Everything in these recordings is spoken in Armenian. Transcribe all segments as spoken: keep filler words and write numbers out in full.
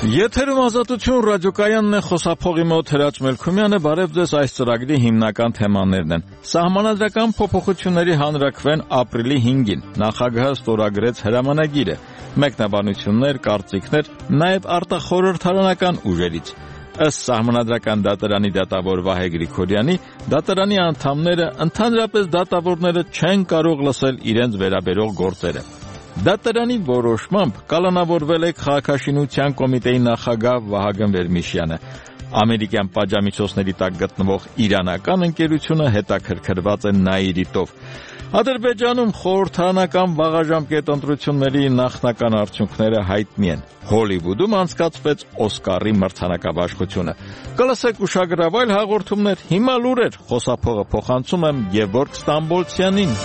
Եթերում ազատություն ռադիոկայանն է, խոսափողի մոտ Հրաչ Մելքումյանը, բարև ձեզ։ Այս ծրագրի հիմնական թեմաներն են. Սահմանադրական փոփոխությունների հանրաքվեն ապրիլի հինգին, նախագահը ստորագրեց հրամանագիրը, մեկնաբանություններ, կարծիքներ, նաև արտախորհրդարանական ուժերից։ Ըստ Սահմանադրական դատարանի դատավոր Վահե Գրիգորյանի, դատարանի անդամները, ընդհանրապես դատավորները չեն կարող լսել իրենց վերաբերող գործերը։ Դատարանի որոշմամբ կալանավորվել է Քաղաքաշինության կոմիտեի նախագահ Վահագն Վերմիշյանը։ Ամերիկյան պատժամիջոցների տակ գտնվող իրանական ընկերությունը հետաքրքրված է Նաիրիտով։ Ադրբեջանում խորհրդարանական վաղաժամկետ ընտրությունների նախնական արդյունքները հայտնի են։ Հոլիվուդում անցկացվեց Օսկարի մրցանակաբաշխությունը։ Կլսեք ուշագրավ այլ հաղորդումներ, հիմա լուրեր, խոսափողը փոխանցում եմ Գևորգ Ստամբոլցյանին։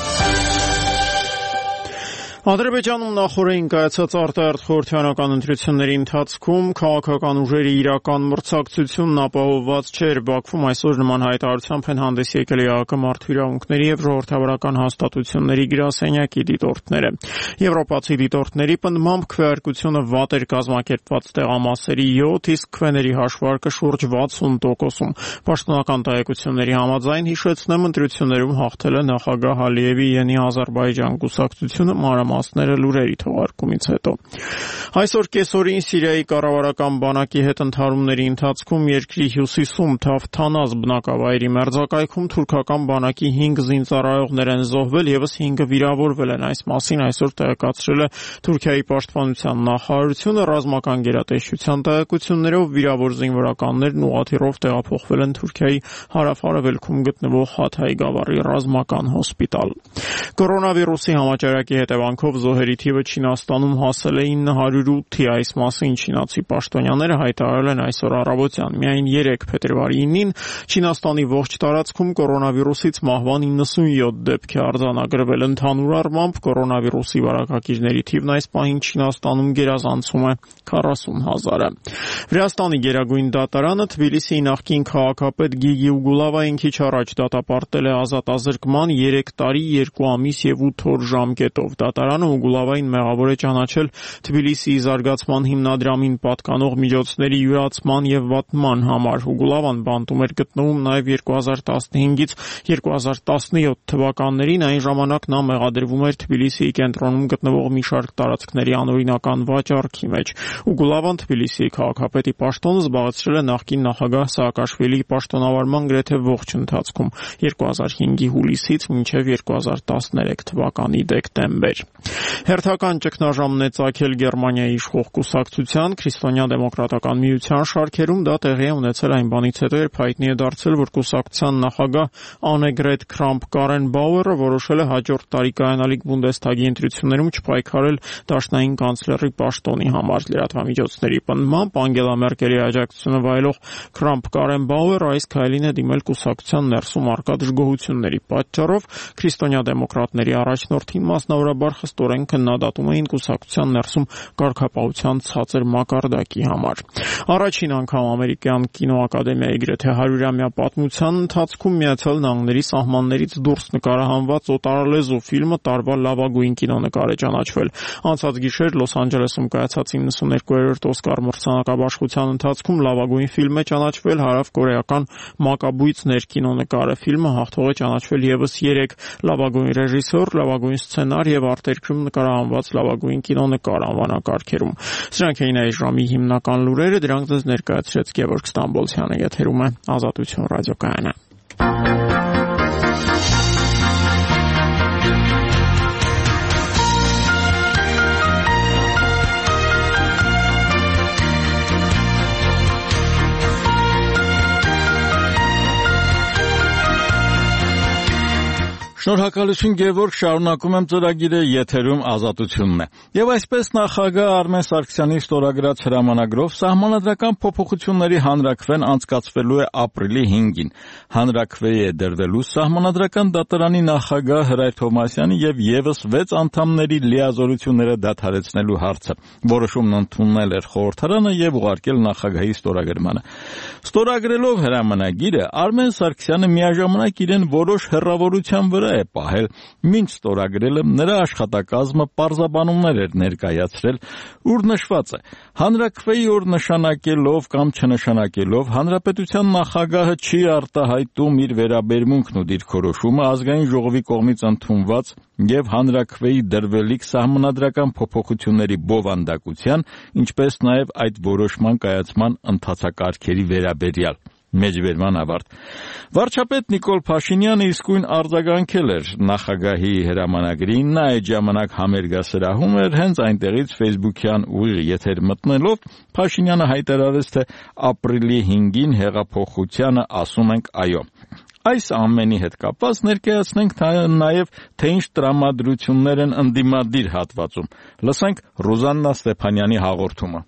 Ադրբեջանում նախօրեին կայացած արտահերթ խորհրդարանական ընտրությունների ընթացքում քաղաքական ուժերի իրական մրցակցությունն ապահովված չէր։ Բաքվում այսօր նման հայտարարությամբ են հանդես եկել ԵԱՀԿ մարդու իրավունքների և ժողովրդավարական հաստատությունների գրասենյակի դիտորդները։ Եվրոպացի դիտորդների պնդմամբ քվեարկությունը վատ էր կազմակերպված տեղամասերի յոթ, իսկ քվեների հաշվարկը շուրջ վաթսուն տոկոսում։ Պաշտոնական տեղեկությունների համաձայն, հիշեցնեմ, ընտրություններում հաղթել է նախագահ Ալիևի Ենի Ազերբայջան կուսակցությունը մանրամասները լուրերի թողարկումից հետո։ Այսօր կեսօրին Սիրիայի կառավարական բանակի հետ ընդհարումների ընթացքում երկրի հյուսիսում Թավթանազ բնակավայրի մերձակայքում թուրքական բանակի հինգ զինծառայողներ են զոհվել, ևս հինգը վիրավորվել են։ Այս մասին այսօր տեղեկացրել է Թուրքիայի պաշտպանության նախարարությունը։ Ռազմական գերատեսչության տեղեկություններով վիրավոր զինվորականներն ուղղաթիռով տեղափոխվել են Թուրքիայի հարավ-արևելքում գտնվող Հաթայի գավառի ռազմական հոսպիտալ։ Կորոնավիրուսի համաճարակի հետևանքով զոհերի թիվը Չինաստանում հասել է ինը հարյուր ութի։ Այս մասին չինացի պաշտոնյաները հայտարարել են այսօր առավոտյան։ Միայն երեք փետրվարի ինին Չինաստանի ողջ տարածքում կորոնավիրուսից մահվան իննսունյոթ դեպք է արձանագրվել։ Ընդհանուր առմամբ կորոնավիրուսի վարակակիրների թիվն այս պահին Չինաստանում գերազանցում է քառասուն հազարը։ Վրաստանի գերագույն դատարանը Թբիլիսիի նախկին քաղաքապետ Գիգի Ուգուլավային քիչ առաջ դատապարտել է ազատազրկման երեք տարի, երկու ամիս և ութ օր ժամկետով։ Դատարանը Ուգուլավային մեղավոր է ճանաչել Թբիլիսիի զարգացման հիմնադրամին պատկանող միջոցների յուրացման և վատնման համար։ Ուգուլավան բանտում էր գտնվում նաև երկու հազար տասնհինգից երկու հազար տասնյոթ թվականներին։ Այն ժամանակ նա մեղադրվում էր Թբիլիսիի կենտրոնում գտնվող մի շարք տարածքների անօրինական վաճառքի մեջ։ Ուգուլավան Թբիլիսիի քաղաքապետի պաշտոնը զբաղեցրել է նախկին նախագահ Սաակաշվիլիի պաշտոնավարման գրեթե ողջ ընթացքում՝ երկու հազար հինգի հուլիսից մինչև երկու հազար տասներեք թվականի դեկտեմբեր։ Հերթական ճգնաժամն է ծագել Գերմանիայի իշխող կուսակցության Քրիստոնյա դեմոկրատական միության շարքերում։ Դա տեղի է ունեցել այն բանից հետո, երբ հայտնի է դարձել, որ կուսակցության նախագահ Աննեգրետ Քրամփ-Կարենբաուերը որոշել է հաջորդ տարի կայանալիք Բունդեսթագի ընտրություններում չպայքարել դաշնային կանցլերի պաշտոնի համար։ Լրատվամիջոցների պնդմամբ Անգելա Մերկելի աջակցությունը վայելող Քրամփ-Կարենբաուերը այս քայլին է դիմել կուսակցության ներսում առկա դժգոհությունների պատճառով։ Քրիստոնյա դեմոկրատների առաջնորդին մասնավորաբար խստորեն քննադատում էին կուսակցության ներսում կարգապահության ցածր մակարդակի համար։ Առաջին անգամ ամերիկյան կինոակադեմիայի գրեթե հարյուրամյա պատմության ընթացքում Միացյալ Նահանգների սահմաններից դուրս նկարահանված Օտարալեզու ֆիլմը տարվա լավագույն կինոնկար է ճանաչվել։ Անցած գիշեր Լոս Անջելեսում կայացած իննսուներկուերորդ Օսկար մրցանակաբաշխության ընթացքում լավագույն ֆիլմ է ճանաչվել հարավկորեական Մակաբույցներ կինոնկարը։ Ֆիլմը հաղթող է ճանաչվել ևս երեք լավագույն ռեժիսոր, լավագույն սցենար և արտերկրում նկարահանված լավագույն կինոնկար անվանակարգերում։ Սրանք էին այս ժամի հիմնական լուրերը, դրանք ձեզ ներկայացրեց Գևորգ Ստամբոլցյանը։ Եթերում է Ազատություն ռադիոկայանը։ Շնորհակալություն Գևորգ, շարունակում եմ ծրագիրը, եթերում Ազատությունն է։ Եվ այսպես նախագահ Արմեն Սարգսյանի ստորագրած հրամանագրով սահմանադրական փոփոխությունների հանրաքվեն անցկացվելու է ապրիլի հինգին։ Հանրաքվեի է դրվելու Սահմանադրական դատարանի նախագահ Հրայր Թովմասյանի և ևս վեց անդամների լիազորությունները դադարեցնելու հարցը։ Որոշումն ընդունել էր խորհրդարանը և ուղարկել նախագահի ստորագրմանը։ Ստորագրելով հրամանագիրը Արմեն Սարգսյանը միաժամանակ իրեն որոշ հեռավորության վրա է պահել։ Մինչ ստորագրելը նրա աշխատակազմը պարզաբանումներ էր ներկայացրել, ուր նշված է. հանրաքվեի օր նշանակելով կամ չնշանակելով հանրապետության նախագահը չի արտահայտում իր վերաբերմունքն ու դիրքորոշումը ազգային ժողովի կողմից ընդունված եւ հանրաքվեի դրվելիք սահմանադրական փոփոխությունների բովանդակության, ինչպես նաեւ այդ որոշման կայացման ընթացակարգերի վերաբերյալ։ Մեջբերման ավարտ։ Վարչապետ Նիկոլ Փաշինյանը իսկույն արձագանքել էր նախագահի հրամանագրին, նա այդ ժամանակ համերգասրահում էր, հենց այնտեղից Facebook-յան ուղիղ եթեր մտնելով Փաշինյանը հայտարարեց, թե ապրիլի հինգին հեղափոխությանը ասում ենք այո։ Այս ամենի հետ կապված ներկայացնենք նաև թե ինչ տրամադրություններ են ընդդիմադիր հատվածում։ Լսենք Ռուզաննա Ստեփանյանի հաղորդումը։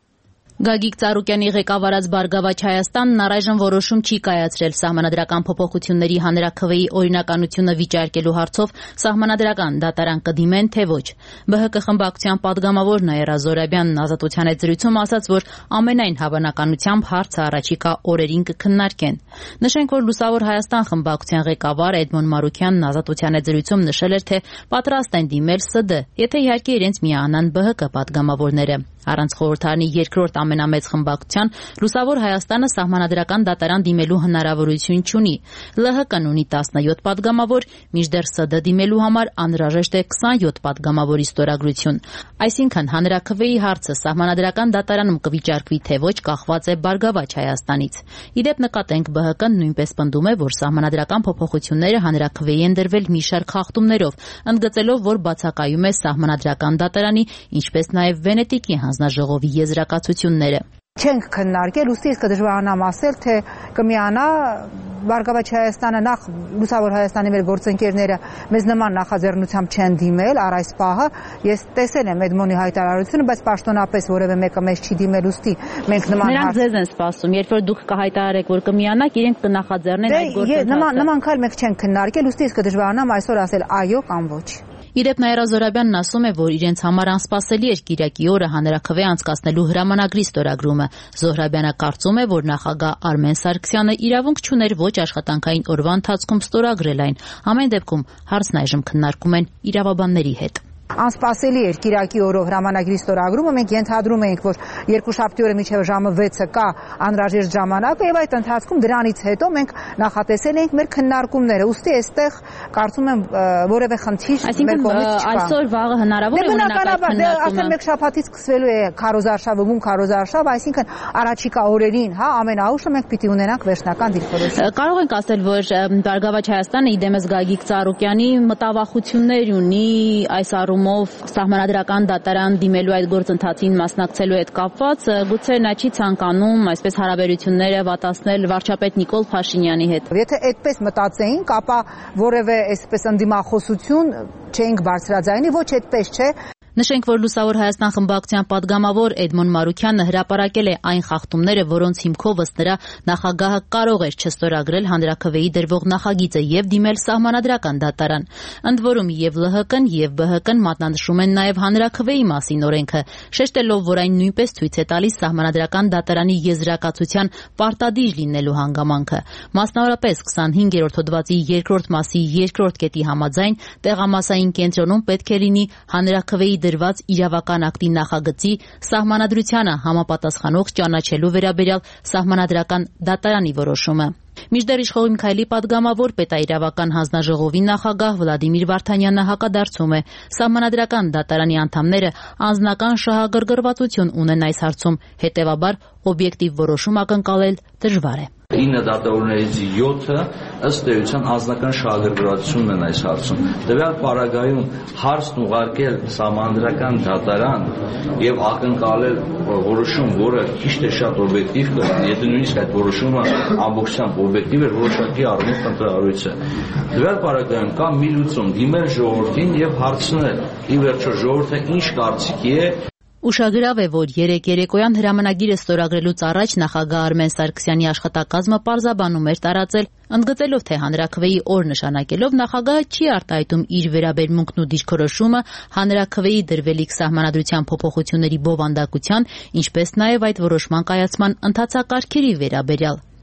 Գագիկ Ծառուկյանի ղեկավարած Բարգավաճ Հայաստանն առայժմ որոշում չի կայացրել սահմանադրական փոփոխությունների հանրաքվեի օրինականությունը վիճարկելու հարցով սահմանադրական դատարան կդիմեն, թե ոչ։ ԲՀԿ խմբակցության падգամավոր Նաիրա Զորաբյանն Ազատության հետ զրույցում ասաց, որ ամենայն հավանականությամբ հարցը առաջիկա օրերին կքննարկեն։ Նշենք, որ Լուսավոր Հայաստան խմբակցության ղեկավար Էդմոն Մարուքյանն Ազատության հետ զրույցում նշել էր, թե պատրաստ են դիմել ՍԴ, եթե իհարկե իրենց միանան ԲՀԿ падգամավորները։ Առանց խորհրդարանի երկրորդ ամենամեծ խմբակցության Լուսավոր Հայաստանը սահմանադրական դատարան դիմելու հնարավորություն չունի։ ԼՀԿ-ն ունի տասնյոթ падգամավոր, մինչդեռ ՍԴ դիմելու համար անհրաժեշտ է քսանյոթ падգամավորի ստորագրություն։ Այսինքն հանրաքվեի հարցը սահմանադրական դատարանում կվիճարկվի թե ոչ կախված է Բարգավաճ Հայաստանից։ Իդեպ նկատենք ԲՀԿ-ն նույնպես պնդում է, որ սահմանադրական փոփոխությունները հանրաքվեի են դրվել մի շարք խախտումներով, ընդգծելով, որ բացակայում է սահմանադրական դատարանի, ինչպես նաև Վենետիկի հանձնաժողովի եզրակացությունները։ Չենք քննարկել, ուստի իսկ դժվարանամ ասել, թե կմիանա Բարգավաճ Հայաստանը, նախ Լուսավոր Հայաստանի մեր գործընկերները մեզ նման նախաձեռնությամբ չեն դիմել առ այս պահը։ Ես տեսել եմ Էդմոնի հայտարարությունը, բայց պաշտոնապես որևէ մեկը մեզ չի դիմել, ուստի մենք նման Նրանք ձեզ են սպասում, երբ որ դուք կհայտարարեք, որ կմիանաք, իրենք կնախաձեռնեն այդ գործընթացը։ Նման նման քայլ մենք չենք քննարկել, ուստի իսկ դժվարանամ այսօր ասել այո կամ ոչ։ Իդեպ Նաիրա Զորաբյանն ասում է, որ իրենց համար անսպասելի էր Կիրակի օրը հանրաքվե անցկացնելու հրամանագրի ստորագրումը։ Զոհրաբյանը կարծում է, որ նախագահ Արմեն Սարգսյանը իրավունք չուներ ոչ աշխատանքային օրվա ընթացքում ստորագրել այն։ Ամեն դեպքում հարցն այժմ քննարկում են իրավաբանների հետ։ Անսպասելի էր Կիրակի օրով հրամանագրի ստորագրումը, մենք ենթադրում էինք, որ երկուշաբթի օրը մինչև ժամը վեցը կա անհրաժեշտ ժամանակը եւ այդ ընթացքում դրանից հետո մենք նախատեսել էինք մեր քննարկումները։ Ուստի այստեղ կարծում եմ որևէ խնդիր մեր կողմից չկա։ Այսօր վաղը հնարավոր է ունենալ այդ քննարկումը։ Արդեն մեկ շաբաթից սկսվելու է քարոզարշավը, բուն քարոզարշավ, այսինքն առաջիկա օրերին, հա, ամենաուշը մենք պիտի ունենանք վերջնական դիրքորոշում։ Կարող ենք ասել, որ Բարգավաճ Հայաստանը իդեմս Գագիկ Ծառուկյանի մտավախություններ ունի այս առումով սահմանադրական դատարան դիմելու այդ գործընթացին մասնակցելու հետ կապված, գուցե նա չի ցանկանում այսպես հարաբերությունները վատացնել վարչապետ Նիկոլ Փաշինյանի հետ։ Եթե այդպես մտածեինք, ապա որևէ այսպես ընդդիմախոսություն չէինք բարձրաձայնի, ոչ այդպես չէ։ Նշենք, որ Լուսավոր Հայաստան խմբակցության падգամավոր Էդմոն Մարուքյանը հրապարակել է այն խախտումները, որոնց հիմքով ըստ նրա նախագահը կարող էր չստորագրել հանրաքվեի դրվող նախագիծը եւ դիմել սահմանադրական դատարան։ Ընդ որում եւ ԼՀԿ-ն եւ ԲՀԿ-ն մատնանշում են նաեւ հանրաքվեի մասին օրենքը, շեշտելով, որ այն նույնպես ցույց է տալիս սահմանադրական դատարանի եզրակացության պարտադիր լինելու հանգամանքը։ Մասնավորապես քսանհինգերորդ հոդվածի երկրորդ մասի երկրորդ կետի համաձայն տեղամասային կենտրոնում պետք է լինի հանրաքվեի դրված իրավական ակտի նախագծի սահմանադրությանը համապատասխանող ճանաչելու վերաբերյալ սահմանադրական դատարանի որոշումը։ Մինչդեռ իշխող Միքայելի падգամավոր պետաիրավական հանձնաժողովի նախագահ Վլադիմիր Վարդանյանը հակադարձում է. սահմանադրական դատարանի անդամները անձնական շահագրգռվածություն ունեն այս հարցում, հետևաբար օբյեկտիվ որոշում ակնկալել դժվար է։ ինը դատավորներից յոթը ըստ էության անձնական շահագրգռվածությունն են այս հարցում։ Տվյալ պարագայում հարցն ուղարկել սահմանադրական դատարան եւ ակնկալել որոշում, որը քիչ թե շատ օբյեկտիվ կլինի, եթե նույնիսկ այդ որոշումը ամբողջությամբ օբյեկտիվ է, որոշակի առումով ընտրառույց է։ Տվյալ պարագայում կա մի լուծում՝ դիմել ժողովրդին եւ հարցնել՝ ի վերջո ժողովուրդը ինչ կարծիքի է։ Ուշագրավ է, որ երեկ երեկոյան հրամանագիրը ստորագրելուց առաջ նախագահ Արմեն Սարգսյանի աշխատակազմը պարզաբանում էր տարածել, ընդգծելով, թե հանրաքվեի օր նշանակելով նախագահը չի արտահայտում իր վերաբերմունքն ու դիրքորոշումը հանրաքվեի դրվելիք սահմանադրության փոփոխությունների բովանդակության, ինչպես նաև այդ որոշման կայացման ընթացակարգերի վերաբերյալ։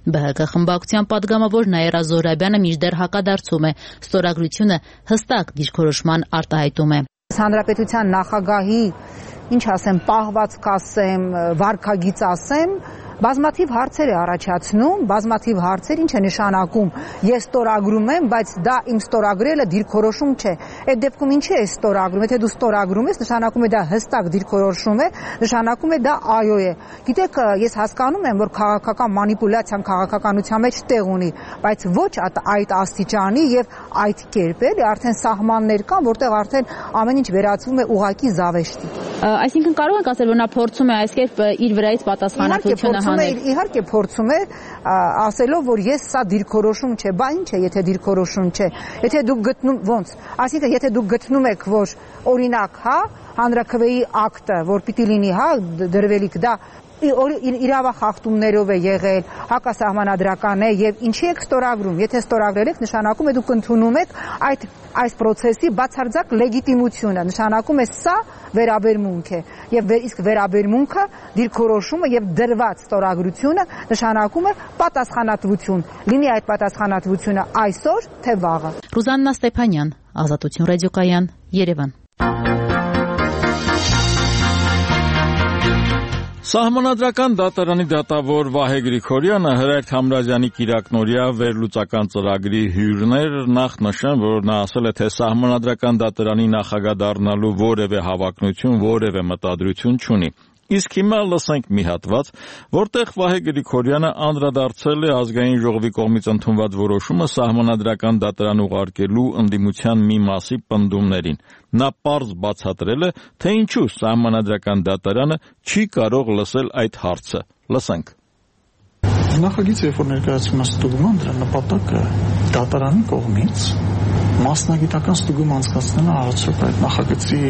Բ Հ Կ խմբակցության պատգամավոր Նաիրա Զոհրաբյանը մինչդեռ հակադարձում է, ստորագրությունը հստակ դիրքորոշման արտահայտում է։ Հանրապետության նախագահի, ինչ ասեմ, պահվածք ասեմ, վարքագիծ ասեմ, բազմաթիվ հարցեր է առաջացնում, բազմաթիվ հարցեր, ինչ է նշանակում, ես ստորագրում եմ, բայց դա իմ ստորագրելը դիրքորոշում չէ։ Այդ դեպքում ինչի է ստորագրում, եթե դու ստորագրում ես, նշանակում է դա հստակ դիրքորոշում է, նշանակում է դա այո է։ Գիտեք, ես հասկանում եմ, որ քաղաքական մանիպուլյացիան քաղաքականության մեջ տեղ ունի, բայց ոչ այդ աստիճանի եւ այդ կերպ էլի, արդեն սահմաններ կան, որտեղ արդեն ամեն ինչ վերածվում է ուղակի զավեշտի։ Այսինքն կարող ենք ասել, որ նա փորձում է այս կերպ իր վրայից պատասխանատվությունը հանել։ Իհարկե փորձում է ասելով, որ ես սա դիրքորոշում չէ, բա ինչ է, եթե դիրքորոշում չէ։ Եթե դուք գտնում ոնց, այսինքն եթե դուք գտնում եք, որ օրինակ, հա, հանրաքվեի ակտը, որ պիտի լինի, հա, դրվելիք դա իրավախախտումներով է եղել, հակասահմանադրական է եւ ինչի եք ստորագրում, եթե ստորագրել եք, նշանակում է դուք ընդունում եք այդ այս process-ի բացարձակ լեգիտիմությունը, նշանակում է սա վերաբերմունք է եւ իսկ վերաբերմունքը, դիրքորոշումը եւ դրված ստորագրությունը նշանակում է պատասխանատվություն, լինի այդ պատասխանատվությունը այսօր թե վաղը։ Ռուզաննա Ստեփանյան, Ազատություն ռադիոկայան, Երևան։ Սահմանադրական դատարանի դատավոր Վահե Գրիգորյանը Հրայր Թամրազյանի կիրակնօրյա վերլուծական ծրագրի հյուրն էր, նախ նշեմ, որ նա ասել է, թե սահմանադրական դատարանի նախագահ դառնալու որևէ հավակնություն, որևէ մտադրություն չունի։ Իսկ հիմա լսենք մի հատված, որտեղ Վահե Գրիգորյանը անդրադարձել է ազգային ժողովի կողմից ընդունված որոշումը սահմանադրական դատարան ուղարկելու ընդդիմության մի մասի պնդումներին։ Նա պարզ բացատրել է, թե ինչու սահմանադրական դատարանը չի կարող լսել այդ հարցը։ Լսենք։ Նախագիծ, երբ որ ներկայացվում է ստուգման, դրա նպատակը դատարանի կողմից մասնագիտական ստուգում անցկացնելը արդյոք այդ նախագծի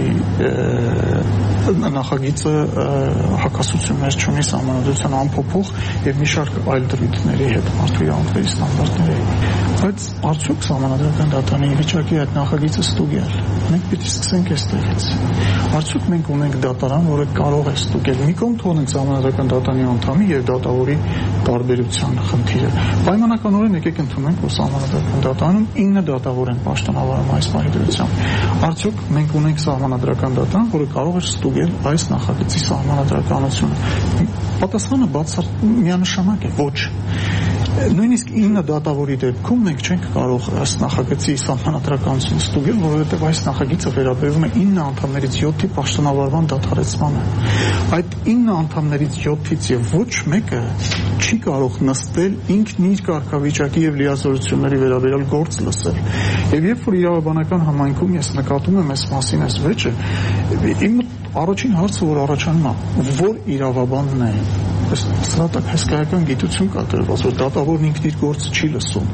նախագիծը հակասություններ չունի սահմանադրության ամփոփող եւ մի շարք այլ դրույթների հետ մարդու իրավունքների ստանդարտների։ Բայց արդյոք սահմանադրական դատարանի վիճակի այդ նախագիծը ստուգել։ Մենք պիտի սկսենք այստեղից։ Արդյոք մենք ունենք դատարան, որը կարող է ստուգել։ Մի կողմ թողնենք սահմանադրական դատարանի անդամի եւ դատավորի տարբերության խնդիրը։ Պայմանականորեն եկեք ընդունենք, որ սահմանադրական դատարանում ինը դատավոր են պաշտոնավարում այս պահի դրությամբ։ Արդյոք մենք ունենք սահմանադրական դատարան, որը կարող է ստուգել այս նախագծի սահմանադրականությունը։ Պատասխանը բացարձակ միանշանակ է՝ ոչ։ Նույնիսկ ինը դատավորի դեպքում մենք չենք կարող այս նախագծի սահմանադրականությունը ստուգել, որովհետև այս նախագիծը վերաբերվում է ինը անդամներից յոթի պաշտոնավարման դադարեցմանը։ Այդ ինը անդամներից յոթից եւ ոչ մեկը չի կարող նստել ինքն իր կարգավիճակի եւ լիազորությունների վերաբերյալ գործ լսել։ Եվ երբ որ իրավաբանական համայնքում ես նկատում եմ այս մասին այս վեճը, իմ առաջին հարցը, որ առաջանում է, որ իրավաբանն է, սրատակ հսկայական գիտություն կա դրված, որ դատավորն ինքն իր գործը չի լսում։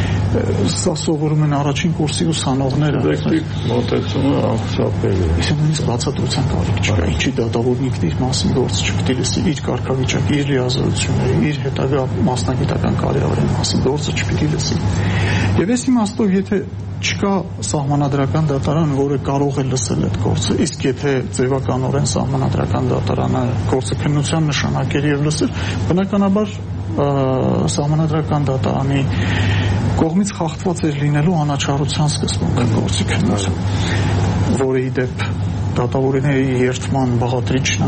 Սա սովորում են առաջին կուրսի ուսանողները։ Մոտեցումը ամբողջապես է։ Իսկ նույնիսկ բացատրության կարիք չկա, ինչի դատավորն ինքն իր մասին գործը չպիտի լսի, իր կարգավիճակի, իր լիազորությունների, իր հետագա մասնագիտական կարիերայի մասին գործը չպիտի լսի։ Եվ այս իմաստով, եթե չկա սահմանադրական դատարան, որը կարող է լսել այդ գործը, իսկ եթե ձևականորեն սահմանադրական դատարանը գործը քննության նշանակեր եւ լսել, բնականաբար սահմանադրական դատարանի կողմից խախտված էր լինելու անաչառության սկզբունքը գործի քննության, որը ի դեպ դատավորների երթման բաղադրիչն է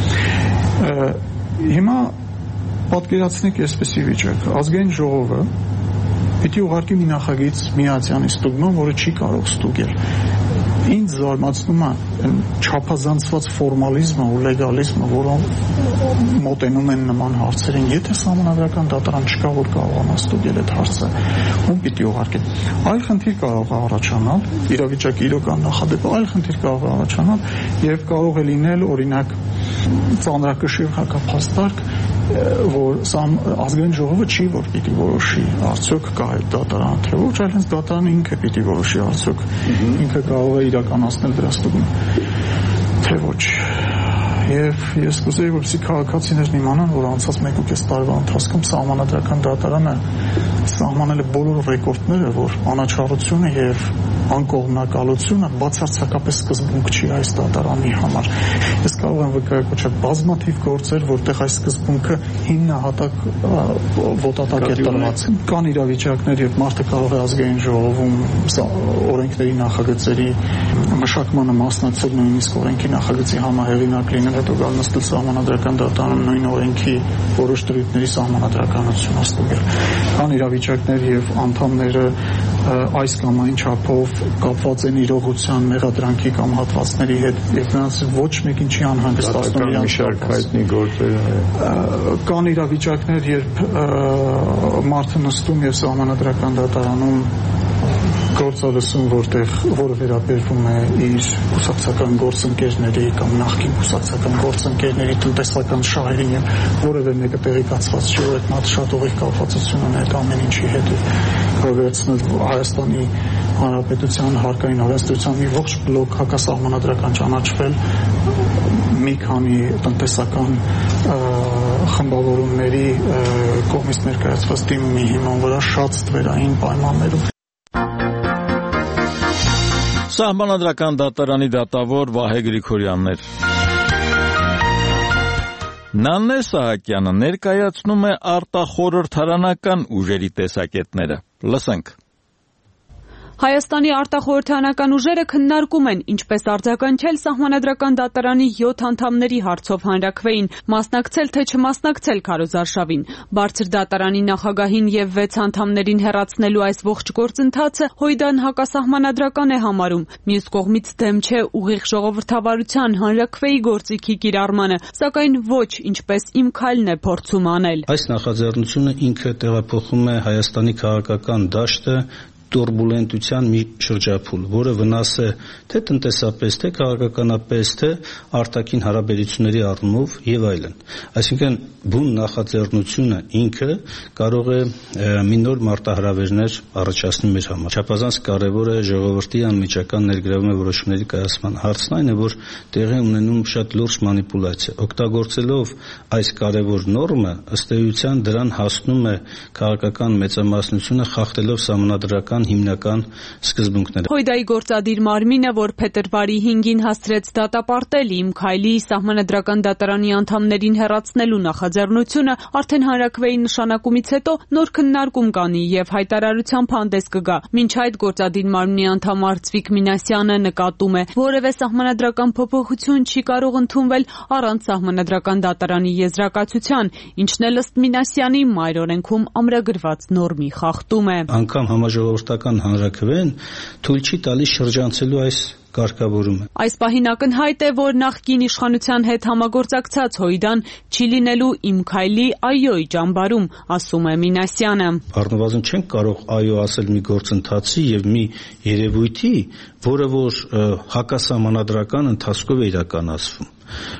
նաեւ։ Հիմա պատկերացնեք այսպիսի վիճակ. ազգային ժողովը պիտի ուղարկի մի նախագիծ միացյանի ստուգման, որը չի կարող ստուգել։ Ինձ զարմացնում է չափազանցված ֆորմալիզմը ու լեգալիզմը, որոնք մոտենում են նման հարցերին։ Եթե սահմանադրական դատարան չկա, որ կարողանա ստուգել այդ հարցը, ում պիտի ուղարկել։ Այլ խնդիր կարող է առաջանալ, իրավիճակի իրական նախադեպը այլ խնդիր կարող է առաջանալ եւ կարող է լինել, օրինակ, ծանրակշիռ հակափաստարկ, որ ազգային ժողովը չի որ պիտի որոշի արդյոք կա այդ դատարան թե ոչ, այլ հենց դատարանը ինքը պիտի որոշի արդյոք ինքը կարող է իրականացնել դրա ստուգումը թե ոչ։ Եվ ես կուզեի, որպեսզի քաղաքացիներն իմանան, որ անցած մեկ ու կես տարվա ընթացքում սահմանադրական դատարանը սահմանել է բոլոր ռեկորդները, որ անաչառությունը եւ անկողմնակալությունը բացարձակապես սկզբունք չի այս դատարանի համար։ Ես կարող եմ վկայակոչել բազմաթիվ գործեր, որտեղ այս սկզբունքը հիմնահատակ ոտատակ է տրված։ Կան իրավիճակներ, երբ մարդը կարող է ազգային ժողովում օրենքների նախագծերի մշակմանը մասնակցել, նույնիսկ օրենքի նախագծի համահեղինակ լինել, հետո գալ նստել սահմանադրական դատարանում նույն օրենքի որոշ դրույթների սահմանադրականություն ստուգել։ Կան իրավիճակներ, եւ անդամները այս կամ այն չափով կապված են իրողության, մեղադրանքի կամ հատվածների հետ, եւ նրանց ոչ մեկին չի անհանգստացնում իրենց հայտնի գործերը։ Կան իրավիճակներ, երբ մարդը նստում եւ սահմանադրական դատարանում գործ լսում, որտեղ որը վերաբերվում է իր կուսակցական գործընկերների կամ նախկին կուսակցական գործընկերների տնտեսական շահերին, եւ որևէ մեկը տեղեկացված չի, որ այդ մարդը շատ ուղիղ կապվածություն ունի այդ ամեն ինչի հետ, եւ վերցնել Հայաստանի Հանրապետության հարկային օրենսդրության մի ողջ բլոկ հակասահմանադրական ճանաչվել մի քանի տնտեսական խմբավորումների կողմից ներկայացված դիմումի հիման վրա շատ ստվերային պայմաններում։ Սահմանադրական դատարանի դատավոր Վահե Գրիգորյանն էր։ Նանե Սահակյանը ներկայացնում է արտախորհրդարանական ուժերի տեսակետները։ Լսենք։ Հայաստանի արտախորհրդարանական ուժերը քննարկում են ինչպես արձագանքել սահմանադրական դատարանի յոթ անդամների հարցով հանրաքվեին, մասնակցել թե չմասնակցել քարոզարշավին։ Բարձր դատարանի նախագահին եւ վեց անդամներին հեռացնելու այս ողջ գործընթացը Հույդան հակասահմանադրական է համարում։ Մյուս կողմից դեմ չէ ուղիղ ժողովրդավարության հանրաքվեի գործիքի կիրառմանը, սակայն ոչ ինչպես Իմ քայլն է փորձում անել։ Այս նախաձեռնությունը ինքը տեղափոխում է Հայաստանի քաղաքական դաշտը տուրբուլենտության մի շրջափուլ, որը վնաս է թե տնտեսապես, թե քաղաքականապես, թե արտաքին հարաբերությունների առումով եւ այլն։ Այսինքն բուն նախաձեռնությունը ինքը կարող է մի նոր մարտահրավերներ առաջացնել մեր համար։ Չափազանց կարևոր է ժողովրդի անմիջական ներգրավման որոշումների կայացման հարցն այն է, որ տեղի ունենում շատ լուրջ մանիպուլյացիա։ Օգտագործելով այս կարևոր նորմը, ըստ էության դրան հասնում է քաղաքական մեծամասնությունը խախտելով սահմանադրական հիմնական սկզբունքները։ Հույդայի գործադիր մարմինը, որ փետրվարի հինգին հասցրեց դատապարտել Իմ քայլի սահմանադրական դատարանի անդամներին հեռացնելու նախաձեռնությունը, արդեն հանրաքվեի նշանակումից հետո նոր քննարկում կանի եւ հայտարարությամբ հանդես կգա։ Մինչ այդ գործադիր մարմնի անդամ Արծվիկ Մինասյանը նկատում է, որևէ սահմանադրական փոփոխություն չի կարող ընդունվել առանց սահմանադրական դատարանի եզրակացության, ինչն էլ ըստ Մինասյանի մայր օրենքում ամրագրված նորմի խախտում է։ Անգամ համաժողովրդական հանրաքվեն թույլ չի տալիս շրջանցելու այս կարգավորումը։ Այս պահին ակնհայտ է, որ նախկին իշխանության հետ համագործակցած Հույդան չի լինելու Իմ քայլի այոյի ճամբարում, ասում է Մինասյանը։ Առնվազն չենք կարող այո ասել մի գործընթացի եւ մի երևույթի, որը որ հակասահմանադրական ընթացքով է իրականացվում։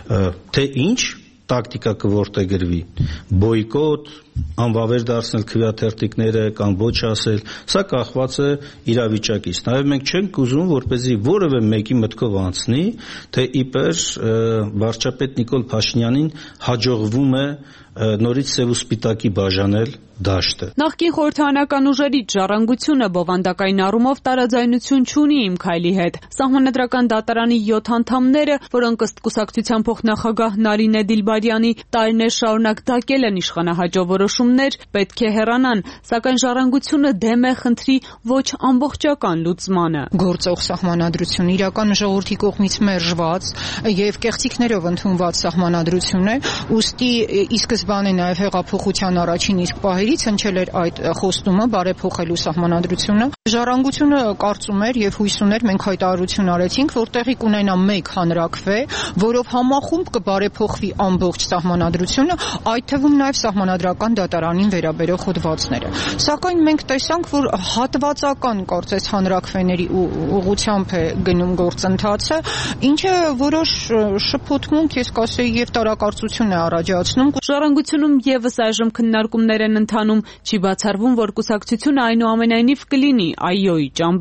Թե ինչ տակտիկա կորտեգրվի, բոյկոտ, անվավեր դարձնել քվեաթերթիկները կամ ոչ ասել, սա կախված է իրավիճակից։ Նաև մենք չենք ուզում, որպեսզի որևէ մեկի մտքով անցնի, թե իբր վարչապետ Նիկոլ Փաշինյանին հաջողվում է նորից սև ու սպիտակի բաժանել դաշտը։ Նախկին խորհրդարանական ուժերից ժառանգությունը բովանդակային առումով տարաձայնություն չունի Իմ քայլի հետ։ Սահմանադրական դատարանի յոթ անդամները, որոնք ըստ կուսակցության փոխնախագահ Նարինե Դիլբարյանի տարիներ շարունակ դակել են իշխանահաջող որոշումներ, պետք է հեռանան, սակայն ժառանգությունը դեմ է խնդրի ոչ ամբողջական լուծմանը։ Գործող սահմանադրությունը իրական ժողովրդի կողմից մերժված եւ կեղծիքներով ընդունված սահմանադրություն է, ուստի ի սկզբանե նաեւ հեղափոխության առաջին իսկ պահերից հնչել էր այդ խոստումը բարեփոխելու սահմանադրությունը։ Ժառանգությունը կարծում էր եւ հույս ուներ, մենք հայտարարություն արեցինք, որ տեղի կունենա մեկ հանրաքվե, որով համախումբ կբարեփոխվի ամբողջ սահմանադրությունը, այդ թվում նաեւ սահմանադրական դատարանին վերաբերող հոդվածները։ Սակայն մենք տեսանք, որ հատվածական կարծես հանրաքվեների ուղղությամբ է գնում գործընթացը, ինչը որոշ շփոթմունք, ես կասեի, եւ տարակարծություն է առաջացնում։ Ժառանգությունում եւս այժմ քննարկումներ են ընթանում, չի բացառվում, որ կուսակցությունը այնուամենայնիվ կլինի այոյի ճամբարում։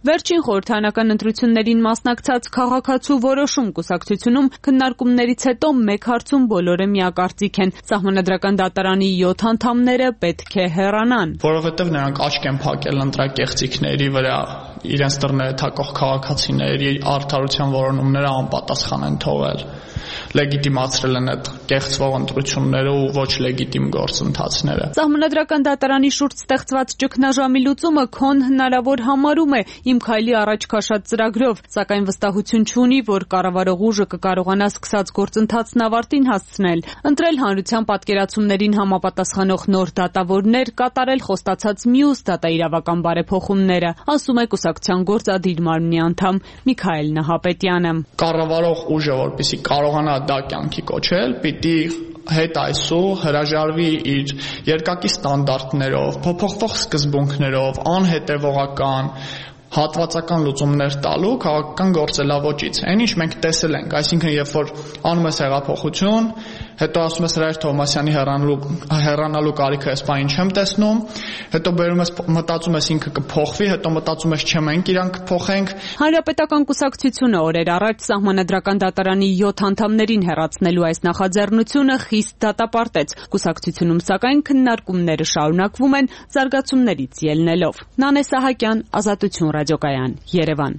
Վերջին խորհրդարանական ընտրություններին մասնակցած քաղաքացու որոշում կուսակցությունում քննարկումներից հետո մեկ հարցում բոլորը միակարծիք են. Սահմանադրական դատարանի յոթ անդամները պետք է հեռանան, որովհետև նրանք աչք են փակել ընտրակեղծիքների վրա, իրենց դռները թակող քաղաքացիների արդարության որոնումները անպատասխան են թողել, լեգիտիմացրել են այդ կեղծվող ընտրությունները ու ոչ լեգիտիմ գործընթացները։ Սահմանադրական դատարանի շուրջ ստեղծված ճգնաժամի լուծումը քոն հնարավոր համարում է Իմ քայլի առաջ քաշած ծրագրով, սակայն վստահություն չունի, որ կառավարող ուժը կկարողանա սկսած գործընթացն ավարտին հասցնել, ընտրել հանրության պատկերացումներին համապատասխանող նոր դատավորներ, կատարել խոստացած մյուս դատաիրավական բարեփոխումները, ասում է կուսակցության գործադիր մարմնի անդամ Միքայել Նահապետյանը։ Կառավարող ուժը, որպեսզի կարողանա դա կյանքի կոչել, պիտի հետ այսու հրաժարվի իր երկակի ստանդարտներով, փոփոխվող սկզբունքներով, անհետևողական հատվածական լուծումներ տալու քաղաքական գործելավոճից։ Այն ինչ մենք տեսել ենք, այսինքն երբ որ անում ես հեղափոխություն, հետո ասում ես Հրայր Թովմասյանի հեռանալու հեռանալու կարիքը ես բան չեմ տեսնում, հետո բերում ես մտածում ես ինքը կփոխվի, հետո մտածում ես չէ մենք իրան կփոխենք։ Հանրապետական կուսակցությունը օրեր առաջ Սահմանադրական դատարանի յոթ անդամներին հեռացնելու այս նախաձեռնությունը խիստ դատապարտեց։ Կուսակցությունում սակայն քննարկումները շարունակվում են զարգացումներից ելնելով։ Նանե Սահակյան, Ազատություն ռադիոկայան, Երևան։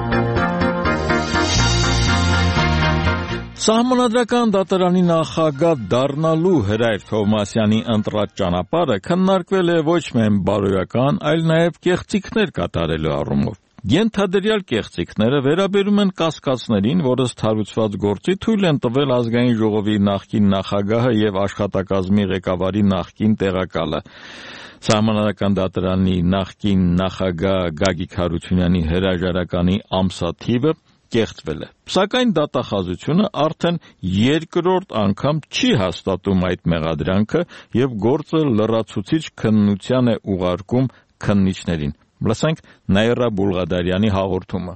Սահմանադրական դատարանի նախագահ դառնալու Հրայր Թովմասյանի ընտրած ճանապարհը քննարկվել է ոչ միայն բարոյական, այլ նաև կեղծիքներ կատարելու առումով։ Ենթադրյալ կեղծիքները վերաբերում են կասկածներին, որ ըստ հարուցված գործի թույլ են տվել ազգային ժողովի նախկին նախագահը եւ աշխատակազմի ղեկավարի նախկին տեղակալը։ Սահմանադրական դատարանի նախկին նախագահ Գագիկ Հարությունյանի հրաժարականի ամսաթիվը կեղծվել է։ Սակայն դատախազությունը արդեն երկրորդ անգամ չի հաստատում այդ մեղադրանքը եւ գործը լրացուցիչ քննության է ուղարկում քննիչներին։ Լսենք Նաիրա Բուլղադարյանի հաղորդումը։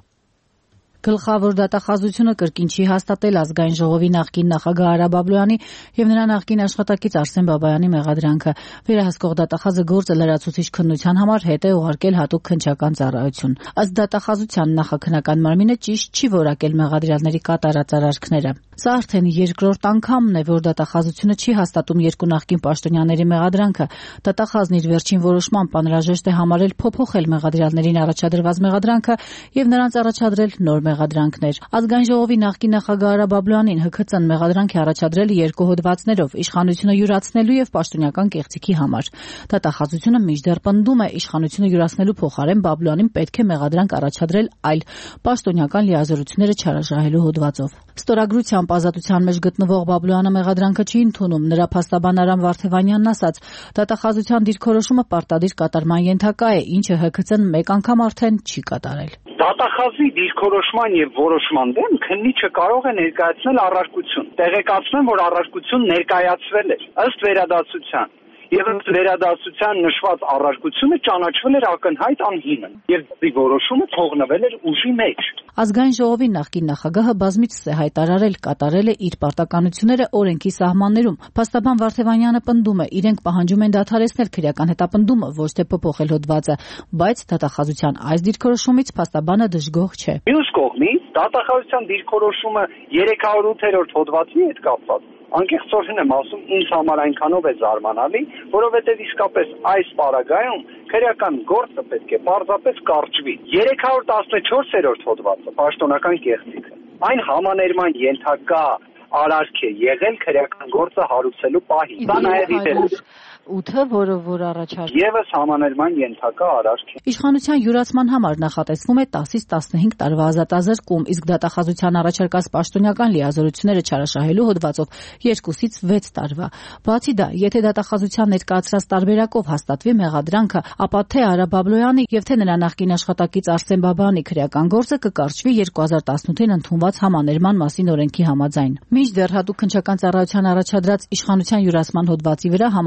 Գլխավոր դատախազությունը կրկին չի հաստատել ազգային ժողովի նախկին նախագահ Արա Բաբլոյանի եւ նրա նախկին աշխատակից Արսեն Բաբայանի մեղադրանքը։ Վերահսկող դատախազը գործը լրացուցիչ քննության համար հետ է ուղարկել հատուկ քննչական ծառայություն։ Ըստ դատախազության նախաքննական մարմինը ճիշտ չի որակել մեղադրյալների կատարած արարքները։ Սա արդեն երկրորդ անգամն է, որ դատախազությունը չի հաստատում երկու նախկին պաշտոնյաների մեղադրանքը։ Դատախազն իր վերջին որոշմամբ անհրաժեշտ է համարել փոփոխել մեղադրյալներին առաջադրված մեղադրանքը եւ նրանց առաջադրել նոր մեղադրանքներ։ Ազգային ժողովի նախկին նախագահ Արա Բաբլոյանին Հ K C-ն մեղադրանք է առաջադրել երկու հոդվածներով՝ իշխանությունը յուրացնելու եւ պաշտոնական կեղծիքի համար։ Դատախազությունը մինչդեռ պնդում է, իշխանությունը յուրացնելու փոխարեն Բաբլոյանին պետք է մեղադրանք առաջադրել այլ պաշտոնական լիազորությունները չարաշահելու հոդվածով։ Ստորագրությամբ ազատության մեջ գտնվող Բաբլոյանը մեղադրանքը չի ընդունում։ Նրա փաստաբան Արամ Վարդևանյանն ասաց. դատախազության դիրքորոշումը պարտադիր կատարման ենթակա է, ինչը Հ K C-ն մեկ անգամ արդեն չի կատարել։ Դատախազի դիրքորոշման եւ որոշման դեմ քննիչը կարող է ներկայացնել առարկություն։ Տեղեկացնեմ, որ առարկություն ներկայացվել էր ըստ վերադասության։ Եվ ըստ վերադասության նշված առարկությունը ճանաչվել էր ակնհայտ անհիմն եւ դի որոշումը թողնվել էր ուժի մեջ։ Ազգային ժողովի նախկին նախագահը բազմիցս է հայտարարել, կատարել է իր պարտականությունները օրենքի սահմաններում։ Փաստաբան Վարդևանյանը պնդում է, իրենք պահանջում են դադարեցնել քրեական հետապնդումը, ոչ թե փոփոխել հոդվածը, բայց դատախազության այս դիրքորոշումից փաստաբանը դժգոհ չէ։ Մյուս կողմից դատախազության դիրքորոշումը երեք հարյուր ութերորդ հոդվածի հետ կապված անկեղծորեն եմ ասում, ինձ համար այնքանով է զարմանալի, որովհետև իսկապես այս պարագայում քրեական գործը պետք է պարզապես կարճվի։ երեք հարյուր տասնչորսերորդ հոդվածը պաշտոնական կեղծիքը այն համաներման ենթակա արարք է եղել քրեական գործը հարուցելու պահին։ Դա նաև իդես ութը, որը որ առաջարկել Եվս համաներման ենթակա արարք է։ Իշխանության յուրացման համար նախատեսվում է տասից տասնհինգ տարվա ազատազրկում, իսկ դատախազության առաջարկած պաշտոնական լիազորությունները չարաշահելու հոդվածով երկուսից վեց տարվա։ Բացի դա, եթե դատախազության ներկայացրած տարբերակով հաստատվի մեղադրանքը, ապա թե Արա Բաբլոյանի եւ թե նրա նախկին աշխատակից Արսեն Բաբայանի քրեական գործը կկարճվի երկու հազար տասնութին ընդունված համաներման մասին օրենքի համաձայն։ Մինչդեռ հատուկ քննչական ծառայության առաջադրած իշխանության յուրացման հոդվածի վրա համաներումը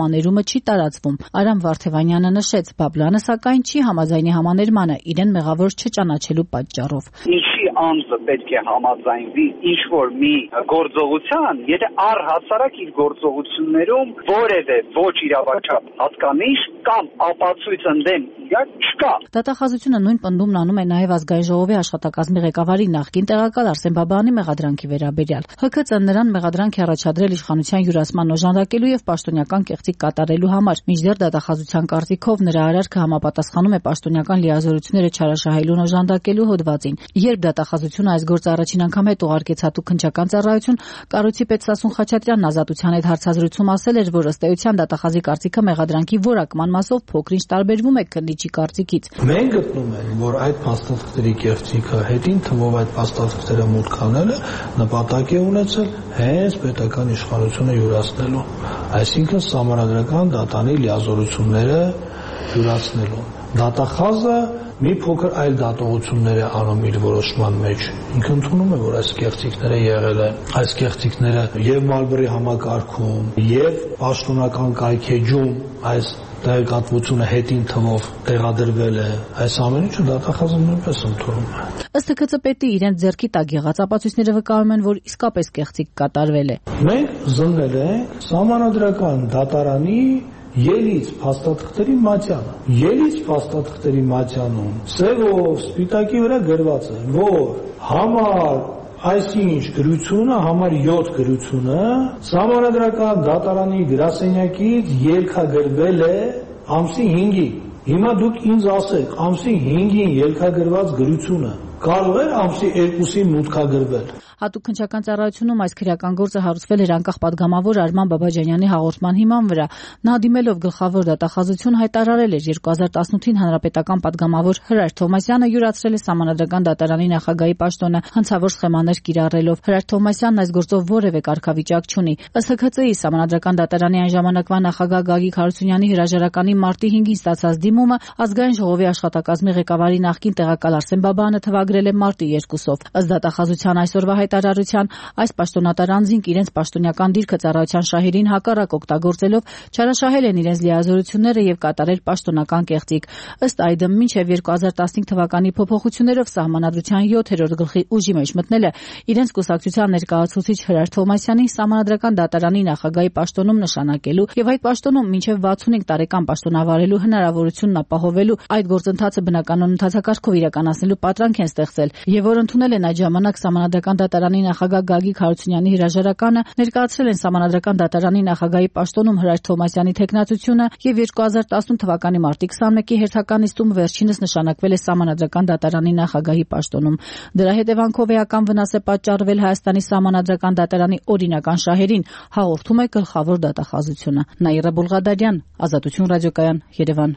չի տարածվում։ Արամ Վարդևանյանը նշեց, Բաբլանը սակայն չի համաձայնի համաներմանը իրեն մեղավոր չճանաչելու պատճառով։ Ինչի անձը պետք է համաձայնվի ինչ որ մի գործողության, եթե առհասարակ իր գործողություններում որևէ ոչ իրավաչափ հատկանիշ կամ ապացույց ընդդեմ իրար չկա։ Դատախազությունը նույն պնդումն անում է նաև Ազգային ժողովի աշխատակազմի ղեկավարի նախկին տեղակալ Արսեն Բաբայանի մեղադրանքի վերաբերյալ։ ՀՔԾ-ն նրան մեղադրանք է առաջադրել իշխանության յուրացման օժանդակելու եւ պաշտոնական կեղծիք կատարելու համար։ Մինչդեռ դատախազության կարծիքով նրա արարքը համապատասխանում է պաշտոնական լիազորությունները չարաշահելուն օժանդակելու հոդվածին։ Երբ դատախազությունը այս գործը առաջին անգամ հետ ուղարկեց հատուկ քննչական ծառայություն, կառույցի պետ Սասուն Խաչատրյանն Ազատության հետ հարցազրույցում ասել էր, որ ըստ էության դատախազի կարծիքը մեղադրանքի որակման մասով փոքրինչ տարբերվում է քննիչի կարծիքից։ Մենք գտնում ենք, որ այդ փաստաթղթերի կեղծիքը հետին թվով այդ փաստաթղթերը մուտք անելը նպատակ է ունեցել հենց պետական իշխանությունը յուրացնելու, այսինքն սահմանադրական դատանի լիազորությունները յուրացնելու։ Դատախազը մի փոքր այլ դատողություններ է անում իր որոշման մեջ։ Ինքը ընդունում է, որ այս կեղծիքները եղել են, այս կեղծիքները եւ Մալբերի համակարգում, եւ պաշտոնական կայքեջում այս տեղեկատվությունը հետին թվով տեղադրվել է, այս ամեն ինչը դատախազը նույնպես ընդունում է։ Ըստ ՀՔԾ պետի իրենց ձեռքի տակ եղած ապացույցները վկայում են, որ իսկապես կեղծիք կատարվել է։ Մենք զննել ենք սահմանադրական դատարանի ելից փաստաթղթերի մատյանը։ Ելից փաստաթղթերի մատյանում սևով սպիտակի վրա գրված է, որ համար այսինչ գրությունը, համար յոթ գրությունը սահմանադրական դատարանի գրասենյակից ելքագրվել է ամսի հինգին։ Հիմա դուք ինձ ասեք, ամսի հինգին ելքագրված գրությունը կարող է ամսի երկուսին մուտքագրվել։ Հատուկ քննչական ծառայությունում այս քրեական գործը հարուցվել էր անկախ պատգամավոր Արման Բաբաջանյանի հաղորդման հիման վրա։ Նա դիմելով գլխավոր դատախազություն հայտարարել էր երկու հազար տասնութին հանրապետական պատգամավոր Հրայր Թովմասյանը յուրացրել է սահմանադրական դատարանի նախագահի պաշտոնը հնցավոր սխեմաներ կիրառելով։ Հրայր Թովմասյանն այս գործով որևէ կարգավիճակ չունի։ Ըստ ՀՔԾ-ի սահմանադրական դատարանի այն ժամանակվա նախագահ Գագիկ Հարությունյանի հրաժարականի մարտի հինգին ստացած դիմումը Ազգային ժողովի աշխատակազմի ղեկավարի նախկին տեղակալ Արսեն Բաբայանը թվագրել է մարտի երկուսով։ Ըստ դատախազության այսօրվա հայտարարության այս պաշտոնատար անձինք իրենց պաշտոնական դիրքը ծառայության շահերին հակառակ օգտագործելով չարաշահել են իրենց լիազորությունները եւ կատարել պաշտոնական կեղծիք։ Ըստ այդմ մինչեւ երկու հազար տասնհինգ թվականի փոփոխություններով սահմանադրության յոթերորդ գլխի ուժի մեջ մտնելը իրենց կուսակցության ներկայացուցիչ Հրայր Թովմասյանին սահմանադրական դատարանի նախագահի պաշտոնում նշանակելու եւ այդ պաշտոնում մինչեւ վաթսունհինգ տարեկան պաշտոնավարելու հնարավորությունն ապահովելու այդ գործընթացը բնականon ընթացակարգով իրականացնելու պատրանք են ստեղծել եւ որ ընդունել են այդ ժամանակ սահմանադրական դատարանի նախագահ Գագիկ Հարությունյանի հրաժարականը, ներկայացրել են սահմանադրական դատարանի նախագահի պաշտոնում Հրայր Թովմասյանի թեկնածությունը եւ երկու հազար տասնութ թվականի մարտի քսանմեկի հերթական նիստում վերջինս նշանակվել է սահմանադրական դատարանի նախագահի պաշտոնում։ Դրա հետևանքով էական վնաս է պատճառվել Հայաստանի սահմանադրական դատարանի օրինական շահերին, հաղորդում է գլխավոր դատախազությունը։ Նաիրա Բուլղադարյան, Ազատություն ռադիոկայան, Երևան։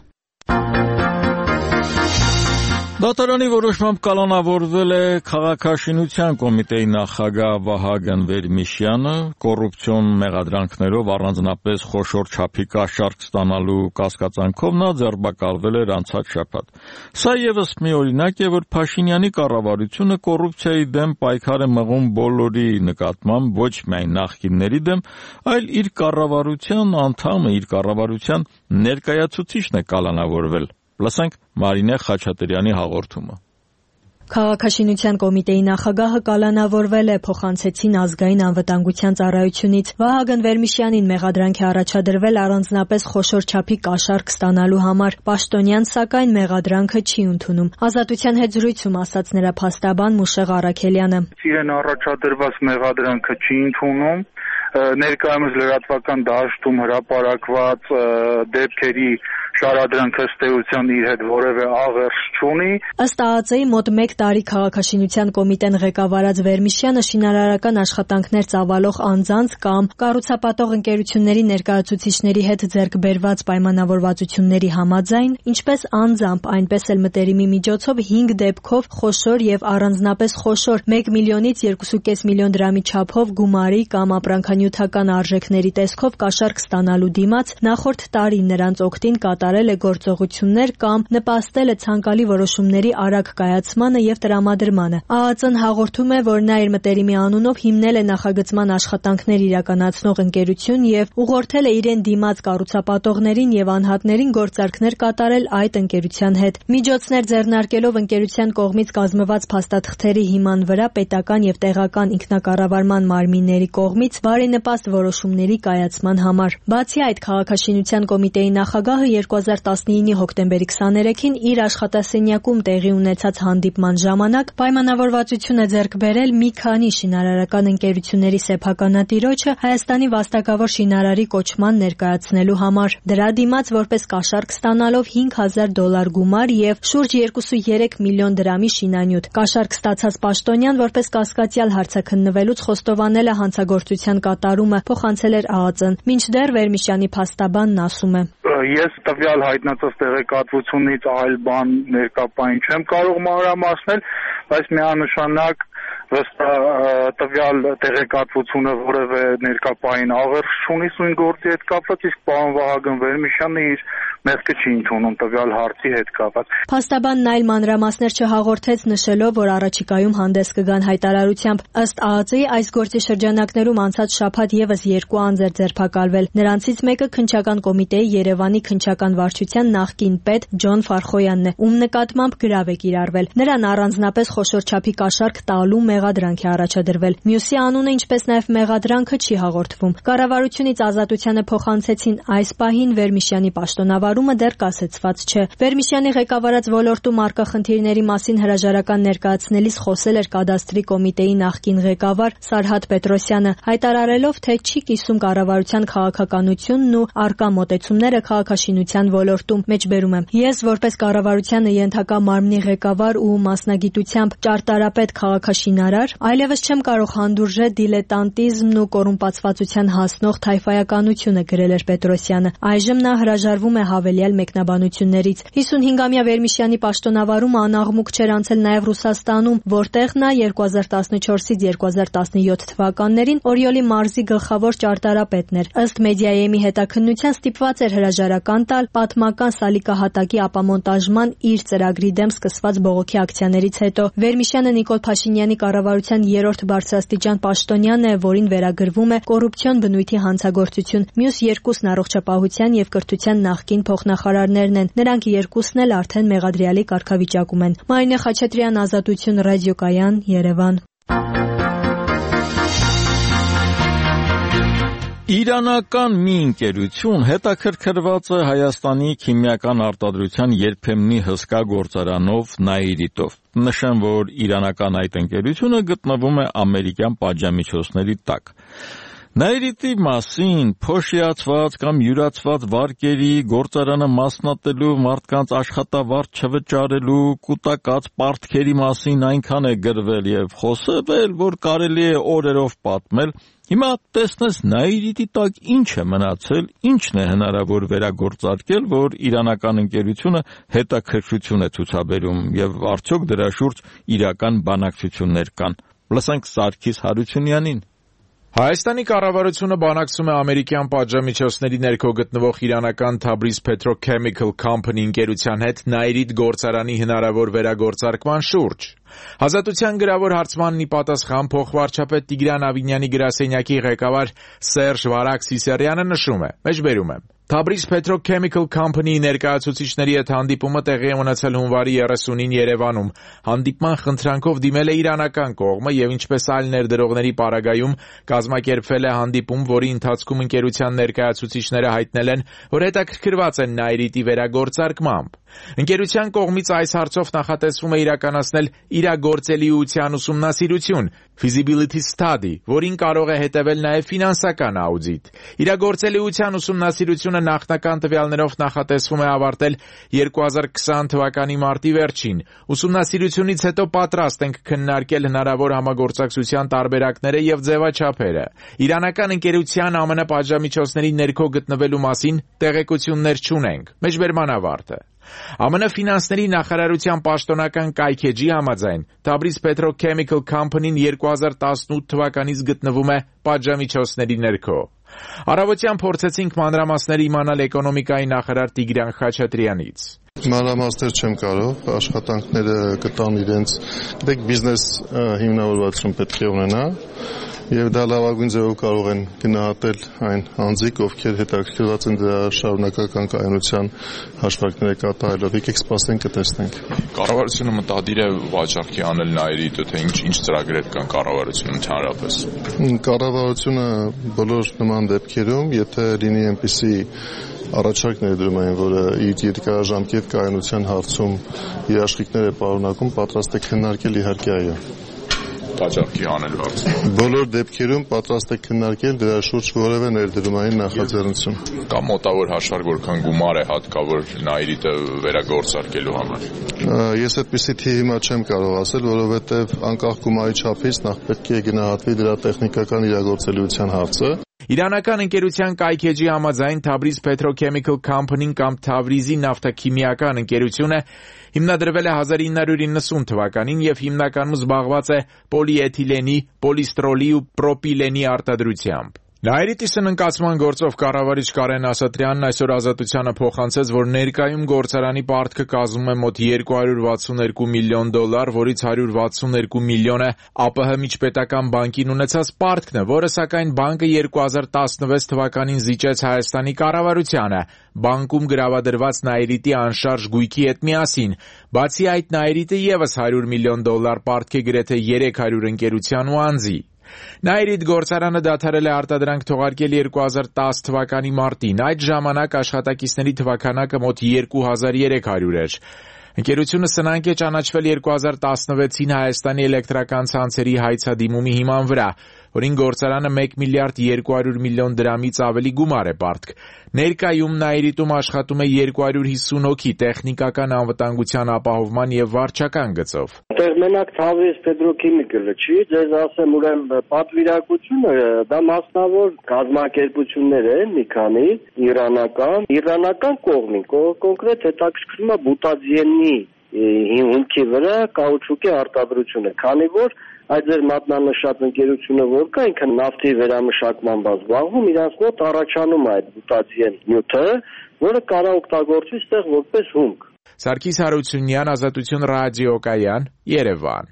Դատարանի որոշմամբ կալանավորվել է Քաղաքաշինության կոմիտեի նախագահ Վահագն Վերմիշյանը կոռուպցիոն մեղադրանքներով առանձնապես խոշոր չափի կաշառք ստանալու կասկածանքով նա ձերբակալվել էր անցած շաբաթ։ Սա ևս մի օրինակ է, որ Փաշինյանի կառավարությունը կոռուպցիայի դեմ պայքար է մղում բոլորի նկատմամբ, ոչ միայն նախկինների դեմ, այլ իր կառավարության անդամը, իր կառավարության ներկայացուցիչն է կալանավորվել։ Լսենք Մարինե Խաչատրյանի հաղորդումը։ Քաղաքաշինության կոմիտեի նախագահը կալանավորվել է, փոխանցեցին ազգային անվտանգության ծառայությունից։ Վահագն Վերմիշյանին մեղադրանք է առաջադրվել առանձնապես խոշոր չափի կաշառք ստանալու համար։ Պաշտոնյան սակայն մեղադրանքը չի ընդունում։ Ազատության հետ զրույցում ասաց նրա փաստաբան Մուշեղ Առաքելյանը։ Իրեն առաջադրված մեղադրանքը չի ընդունում։ Ներկայումս լրատվական դաշտում հրապարակված դեպքերի շարադրանքը ըստ էության իր հետ որևէ աղերս չունի։ Ըստ ԱԱԾ-ի մոտ մեկ տարի Քաղաքաշինության կոմիտեն ղեկավարած Վերմիշյանը շինարարական աշխատանքներ ծավալող անձանց կամ կառուցապատող ընկերությունների ներկայացուցիչների հետ ձեռք բերված պայմանավորվածությունների համաձայն, ինչպես անձամբ, այնպես էլ մտերիմի միջոցով հինգ դեպքով խոշոր եւ առանձնապես խոշոր մեկ միլիոնից երկու կես միլիոն դրամի չափով գումարի կամ ապրանքանյութական արժեքների տեսքով կաշառք ստանալու դիմաց նախորդ տարի նրանց օգտին կատարել է գործողություններ կամ նպաստել է ցանկալի որոշումների արագ կայացմանը եւ տրամադրմանը։ ԱԱԾ-ն հաղորդում է, որ նա իր մտերիմի անունով հիմնել է նախագծման աշխատանքներ իրականացնող ընկերություն եւ ուղղորդել է իրեն դիմաց կառուցապատողներին եւ անհատներին գործարքներ կատարել այդ ընկերության հետ։ Միջոցներ ձեռնարկելով ընկերության կողմից կազմված փաստաթղթերի հիման վրա պետական եւ տեղական ինքնակառավարման մարմինների կողմից բարենպաստ որոշումների կայացման համար։ Բացի այդ, քաղաքաշինության կոմիտեի նախագահը երկու հազար տասնինի հոկտեմբերի քսաներեքին իր աշխատասենյակում տեղի ունեցած հանդիպման ժամանակ պայմանավորվածություն է ձեռք բերել մի քանի շինարարական ընկերությունների սեփականատիրոջը Հայաստանի վաստակավոր շինարարի կոչման ներկայացնելու համար։ Դրա դիմաց որպես կաշառք ստանալով հինգ հազար դոլար գումար եւ շուրջ երկուսունուերեք միլիոն դրամի շինանյութ։ Կաշառք ստացած պաշտոնյան որպես կասկածյալ հարցաքննվելուց խոստովանել է հանցագործության կատարումը, փոխանցել էր ԱԱԾ-ն։ Մինչդեռ Վերմիշյանի փաստաբանն ասում է. Ես տվյալ հայտնածած տեղեկատվությունից այլ բան ներկապային չեմ կարող մանրամասնել, բայց միանշանակ տվյալ տեղեկատվությունը որևէ ներկապային աղերս չունի սույն գործի հետ կապված, իսկ պարոն Վահագն Վերմիշյանը իր մեղքը չի ընդունում տվյալ հարցի հետ կապված։ Փաստաբանն այլ մանրամասներ չհաղորդեց, նշելով, որ առաջիկայում հանդես կգան հայտարարությամբ։ Ըստ ԱԱԾ-ի այս գործի շրջանակներում անցած շաբաթ եւս երկու անձ էր ձերբակալվել։ Նրանցից մեկը քննչական կոմիտեի Երևանի քննչական վարչության նախկին պետ Ջոն Ֆարխոյանն է, ում նկատմամբ գրավ է կիրառվել։ Նրան առանձնապես խոշոր չափի կաշառք տալու մեղադրանք է առաջադրվել։ Մյուսի անունը, ինչպես նաև մեղադրանքը չի հաղորդվում։ Կառավարությունից ազատությանը փոխանցեցին այս պահին Վերմիշյանի պաշտոնավարումը դեռ կասեցված չէ։ Վերմիշյանի ղեկավարած ոլորտում առկա խնդիրների մասին հրաժարական ներկայացնելիս խոսել էր կադաստրի կոմիտեի նախկին ղեկավար Սարհատ Պետրոսյանը, հայտարարելով, թե չի կիսում կառավարության քաղաքականությունն ու առկա մոտեցումները քաղաքաշինության ոլորտում։ Մեջբերում եմ. Ես որպես կառավարությանը ենթակա մարմնի ղեկավար ու մասնագիտությամբ ճարտարապետ քաղաքաշինարար այլևս չեմ կարող հանդուրժել դիլետանտիզմն ու կոռումպացվածության հասնող թայֆայականությունը, գրել էր Պետրոսյանը։ Այժմ նա հրաժարվում է հավելյալ մեկնաբանություններից։ հիսունհինգամյա Վերմիշյանի պաշտոնավարումը անաղմուկ չէր անցել նաև Ռուսաստանում, որտեղ նա երկու հազար տասնչորսից երկու հազար տասնյոթ թվականներին Օրիոլի մարզի գլխավոր ճարտարապետն էր։ Ըստ Մեդիայեմի հետաքննության ստիպված էր հրաժարական տալ պատմական սալիկահատակի ապամոնտաժման իր ծրագրի դեմ սկսված բողոքի ակցիաներից հետո։ Վերմիշյանը Նիկոլ Փաշինյանի կառավարության երրորդ բարձրաստիճան պաշտոնյան է, որին վերագրվում է կոռուպցիոն բնույթի հանցագործություն։ Մյուս երկուսն առողջապահության եւ կրթության նախկին փոխնախարարներն են։ Նրանք երկուսն էլ արդեն մեղադրյալի կարգավիճակում են։ Մարինե Խաչատրյան, Ազատություն ռադիոկայան, Երևան։ Իրանական մի ընկերություն հետաքրքրված է Հայաստանի քիմիական արտադրության երբեմնի հսկա գործարանով Նաիրիտով։ Նշեմ, որ իրանական այդ ընկերությունը գտնվում է ամերիկյան պատժամիջոցների տակ։ Նաիրիտի մասին փոշիացված կամ յուրացված վարկերի գործարանը մասնատելու, մարդկանց աշխատավարձ չվճարելու, կուտակած պարտքերի մասին այնքան է գրվել եւ խոսվել, որ կարելի է օրերով պատմել։ Հիմա տեսնես Նաիրիտի տակ ինչ է մնացել, ինչն է հնարավոր վերագործարկել, որ իրանական ընկերությունը հետաքրքրություն է ցուցաբերում եւ արդյոք դրա շուրջ իրական բանակցություններ կան։ Լսենք Սարգիս Հարությունյանին։ Հայաստանի կառավարությունը բանակցում է ամերիկյան պատժամիջոցների ներքո գտնվող իրանական Tabriz Petrochemical Company ընկերության հետ Նաիրիտ գործարանի հնարավոր վերագործարկման շուրջ։ Ազատության գրավոր հարցմանն ի պատասխան փոխվարչապետ Տիգրան Ավինյանի գրասենյակի ղեկավար Սերժ Վարակ Սիսարյանը նշում է. Մեջբերում եմ. Tabriz Petrochemical Company-ի ներկայացուցիչների հետ հանդիպումը տեղի է ունեցել հունվարի երեսունին Երևանում։ Հանդիպման խնդրանքով դիմել է իրանական կողմը եւ ինչպես այլ ներդրողների պարագայում կազմակերպվել է հանդիպում, որի ընթացքում ընկերության ներկայացուցիչները հայտնել են, որ հետաքրքրված են Նաիրիտի վերագործարկմամբ։ Ընկերության կողմից այս հարցով նախատեսվում է իրականացնել իրագործելիության ուսումնասիրություն, feasibility study, որին կարող է հետևել նաև ֆինանսական աուդիտ։ Իրագործելիության ուսումնասիրությունը նախնական տվյալներով նախատեսվում է ավարտել երկու հազար քսան թվականի մարտի վերջին։ Ուսումնասիրությունից հետո պատրաստ ենք քննարկել հնարավոր համագործակցության տարբերակները եւ ձևաչափերը։ Իրանական ընկերության ԱՄՆ պատժամիջոցների ներքո գտնվելու մասին տեղեկություններ չունենք։ Մեջբերման ավարտը։ ԱՄՆ ֆինանսների նախարարության պաշտոնական կայքեջի համաձայն Tabriz Petrochemical Company-ն երկու հազար տասնութ թվականից գտնվում է պատժամիջոցների ներքո։ Առավոտյան փորձեցինք մանրամասներ իմանալ էկոնոմիկայի նախարար Տիգրան Խաչատրյանից։ Մանրամասներ չեմ կարող, աշխատանքները կտան իրենց, գիտեք, բիզնես հիմնավորվածություն պետք է ունենա, եւ դա լավագույն ձևով կարող են գնահատել այն անձիկ, ովքեր հետաքրքրված են դրա շարունակական կայունության հաշվարկները կատարելով։ Եկեք սպասենք, կտեսնենք։ Կառավարությունը մտադիր է վաճառքի անել Նաիրիտը, թե ինչ ինչ ծրագրեր կան կառավարությունում ընդհանրապես։ Կառավարությունը բոլոր նման դեպքերում, եթե լինի այնպիսի առաջարկ ներդրում են, որը իր երկարաժամկետ կայունության հարցում երաշխիքներ է պարունակում, պատրաստ է քննարկել, իհարկե այո։ Վաճառքի անել հարց։ Բոլոր դեպքերում պատրաստ է քննարկել դրա շուրջ որևէ ներդրումային նախաձեռնություն։ Կա մոտավոր հաշվարկ, որքան գումար է հատկավոր Նաիրիտը վերագործարկելու համար։ Ես այդպիսի թիվ հիմա չեմ կարող ասել, որովհետև անկախ գումարի չափից նախ պետք է գնահատվի դրա տեխնիկական իրագործելիության հարցը։ Իրանական ընկերության կայքեջի համաձայն Tabriz Petrochemical Company-ն կամ Թավրիզի նավթաքիմիական ընկերությունը հիմնադրվել է հազար ինը հարյուր իննսուն թվականին եւ հիմնականում զբաղված է պոլիէթիլենի, պոլիստրոլի ու պրոպիլենի արտադրությամբ։ Նաիրիտի սննկացման գործով կառավարիչ Կարեն Ասատրյանն այսօր Ազատությանը փոխանցեց, որ ներկայում գործարանի պարտքը կազմում է մոտ երկու հարյուր վաթսունեքու միլիոն դոլար, որից հարյուր վաթսունեքու միլիոնը ԱՊՀ միջպետական բանկին ունեցած պարտքն է, որը սակայն բանկը երկու հազար տասնվեց թվականին զիջեց Հայաստանի կառավարությանը, բանկում գրավադրված Նաիրիտի անշարժ գույքի հետ միասին։ Բացի այդ, Նաիրիտը եւս հարյուր միլիոն դոլար պարտք է գրեթե երեք հարյուր ընկերության ու անձի։ Նաիրիտ գործարանը դադարել է արտադրանք թողարկել երկու հազար տասը թվականի մարտին, այդ ժամանակ աշխատակիցների թվաքանակը մոտ երկու հազար երեք հարյուր էր։ Ընկերությունը սնանկ է ճանաչվել երկու հազար տասնվեցին Հայաստանի էլեկտրական ցանցերի հայցադիմումի հիման վրա, որին գործարանը մեկ միլիարդ երկու հարյուր միլիոն դրամից ավելի գումար է պարտք։ Ներկայում Նաիրիտում աշխատում է երկու հարյուր հիսուն հոգի տեխնիկական անվտանգության ապահովման եւ վարչական գծով։ Այդտեղ մենակ Tabriz Petrochemical-ը չի, ձեզ ասեմ, ուրեմն պատվիրակությունը դա մասնավոր կազմակերպություններ են, մի քանի իրանական, իրանական կողմին, կոնկրետ հետաքրքրում է բուտազիենի հիմքի վրա կաուչուկի արտադրությունը, քանի որ այդ ձեր մատնանշած ընկերությունը որ կա, ինքը նավթի վերամշակման զբաղվում, իրանց մոտ առաջանում է այդ բուտազիեն նյութը, որը կարող օգտագործվի ստեղ որպես հումք։ Սարգիս Հարությունյան, Ազատություն ռադիոկայան, Երևան։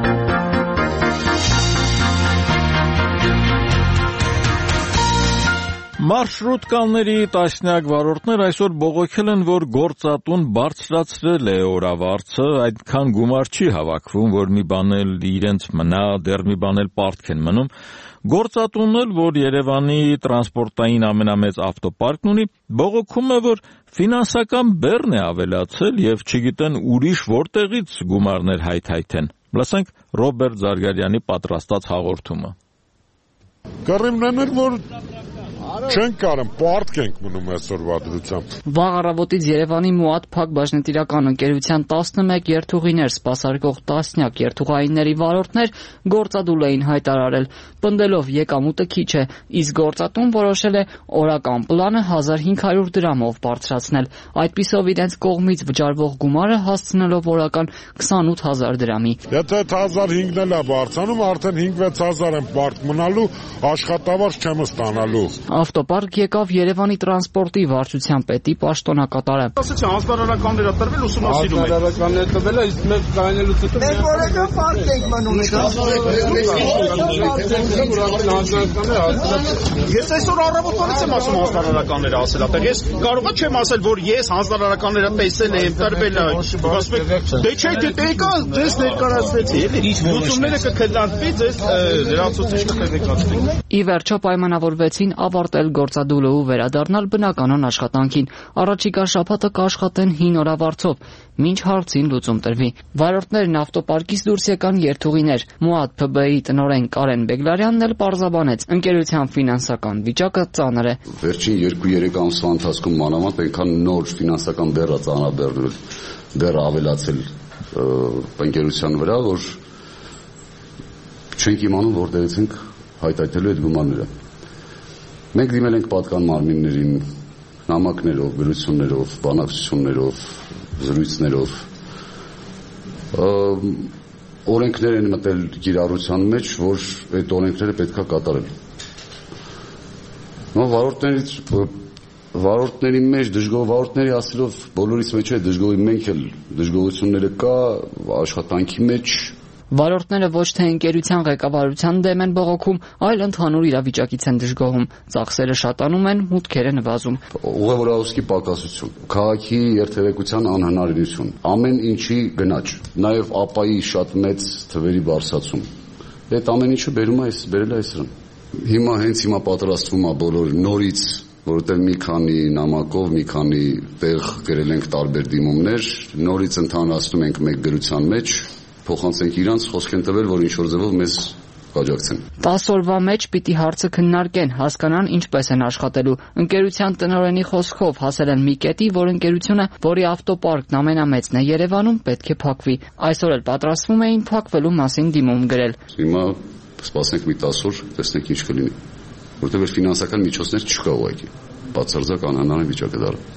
Մարշրուտկաների տասնյակ վարորդներ այսօր բողոքել են, որ գործատուն բարձրացրել է օրավարձը, այդքան գումար չի հավաքվում, որ մի բան էլ իրենց մնա, դեռ մի բան էլ պարտք են մնում։ Գործատունն էլ, որ Երևանի տրանսպորտային ամենամեծ ավտոպարկն ունի, բողոքում է, որ ֆինանսական բեռն է ավելացել եւ չգիտեն ուրիշ որտեղից գումարներ հայթայթեն։ Լսենք Ռոբերտ Զարգարյանի պատրաստած հաղորդումը։ Կռիվն էր, որ չենք կարում, պարտք ենք մնում այսօրվա դրությամբ։ Վաղ առավոտից Երևանի Մուատ Փակ բաժնետիրական ընկերության տասնմեկ երթուղիներ սպասարկող տասնյակ երթուղայինների վարորդներ գործադուլ էին հայտարարել, պնդելով եկամուտը քիչ է, իսկ գործատուն որոշել է օրական պլանը հազար հինգ հարյուր դրամով բարձրացնել, այդպիսով իրենց կողմից վճարվող գումարը հասցնելով օրական քսանութ հազար դրամի։ Եթե հազար հինգն էլ է բարձրանում, արդեն հինգ-վեց հազար են պարտ մնալու, աշխատավարձ չեմ ստանալու։ Ավտոպարկ եկավ Երևանի տրանսպորտի վարչության պետի պաշտոնակատարը։ Ասացի հանձնարարականներ տրվել ուսումնասիրում են։ Հանձնարարականներ տվել է, իսկ մենք կայնելուց հետո մենք որևէ պարկ ենք մնում։ Ես այսօր առավոտվանից եմ ասում հանձնարարականները ասել այդտեղ։ Ես կարողա չեմ ասել, որ ես հանձնարարականները տեսել եմ, տրվել է։ Ասում եք, դե չէ, դե եկա, ձեզ ներկայացրեցի, էլի։ Լուծումները կքննարկվի, ձեզ լրացուցիչ կտեղեկացնենք։ Ի վերջո պայմանավորվեցին ավարտել գործադուլը ու վերադառնալ բնականon աշխատանքին։ Առաջիկա շաբաթը կաշխատեն հին օրավարձով, մինչ հարցին լուծում տրվի։ Վարորդներն ավտոպարկից դուրս եկան երթուղիներ։ Մուատ Փ B-ի տնօրեն Կարեն Բեգլարյանն էլ պարզաբանեց, ընկերության ֆինանսական վիճակը ծանր է։ Վերջին երկու-երեք ամսվա ընթացքում մանավանդ այնքան նոր ֆինանսական բեռ է ծանրաբեռնել, բեռ ավելացել ընկերության վրա, որ չենք իմանում որտեղից ենք հայտայթելու այդ գումարները։ Մենք դիմել ենք պատկան մարմիններին նամակներով, գրություններով, բանակցություններով, զրույցներով։ Օրենքներ են մտել կիրառության մեջ, որ այդ օրենքները պետք է կատարել։ Նո վարորդներից վարորդների մեջ դժգոհ վարորդների ասելով բոլորիս մեջ է դժգոհի մենք էլ դժգոհությունները կա աշխատանքի մեջ Վարորդները ոչ թե ընկերության ղեկավարության դեմ են բողոքում, այլ ընդհանուր իրավիճակից են դժգոհում։ Ծախսերը շատանում են, մուտքերը նվազում։ Ուղևորահոսքի պակասություն, քաղաքի երթևեկության անհնարինություն, ամեն ինչի գնաճ, նաև ապայի շատ մեծ թվերի բարձրացում։ Այդ ամեն ինչը բերում է, բերել է այսրան։ Հիմա հենց հիմա պատրաստվում է բոլոր նորից, որովհետև մի քանի նամակով, մի քանի տեղ գրել ենք տարբեր դիմումներ, նորից ընդհանրացնում ենք մեկ գրության մեջ փոխանցենք իրանց խոսք են տվել, որ ինչ-որ ձևով մեզ կաջակցեն։ տասը օրվա մեջ պիտի հարցը քննարկեն, հասկանան ինչպես են աշխատելու։ Ընկերության տնօրենի խոսքով հասել են մի կետի, որ ընկերությունը, որի ավտոպարկն ամենամեծն է Երևանում, պետք է փակվի։ Այսօր էլ պատրաստվում էին փակվելու մասին դիմում գրել։ Հիմա սպասենք մի տասը օր, տեսնենք ինչ կլինի, որովհետև ֆինանսական միջոցներ չկա ուղղակի։ Բացարձակ անհնարին վիճակ է դառնում։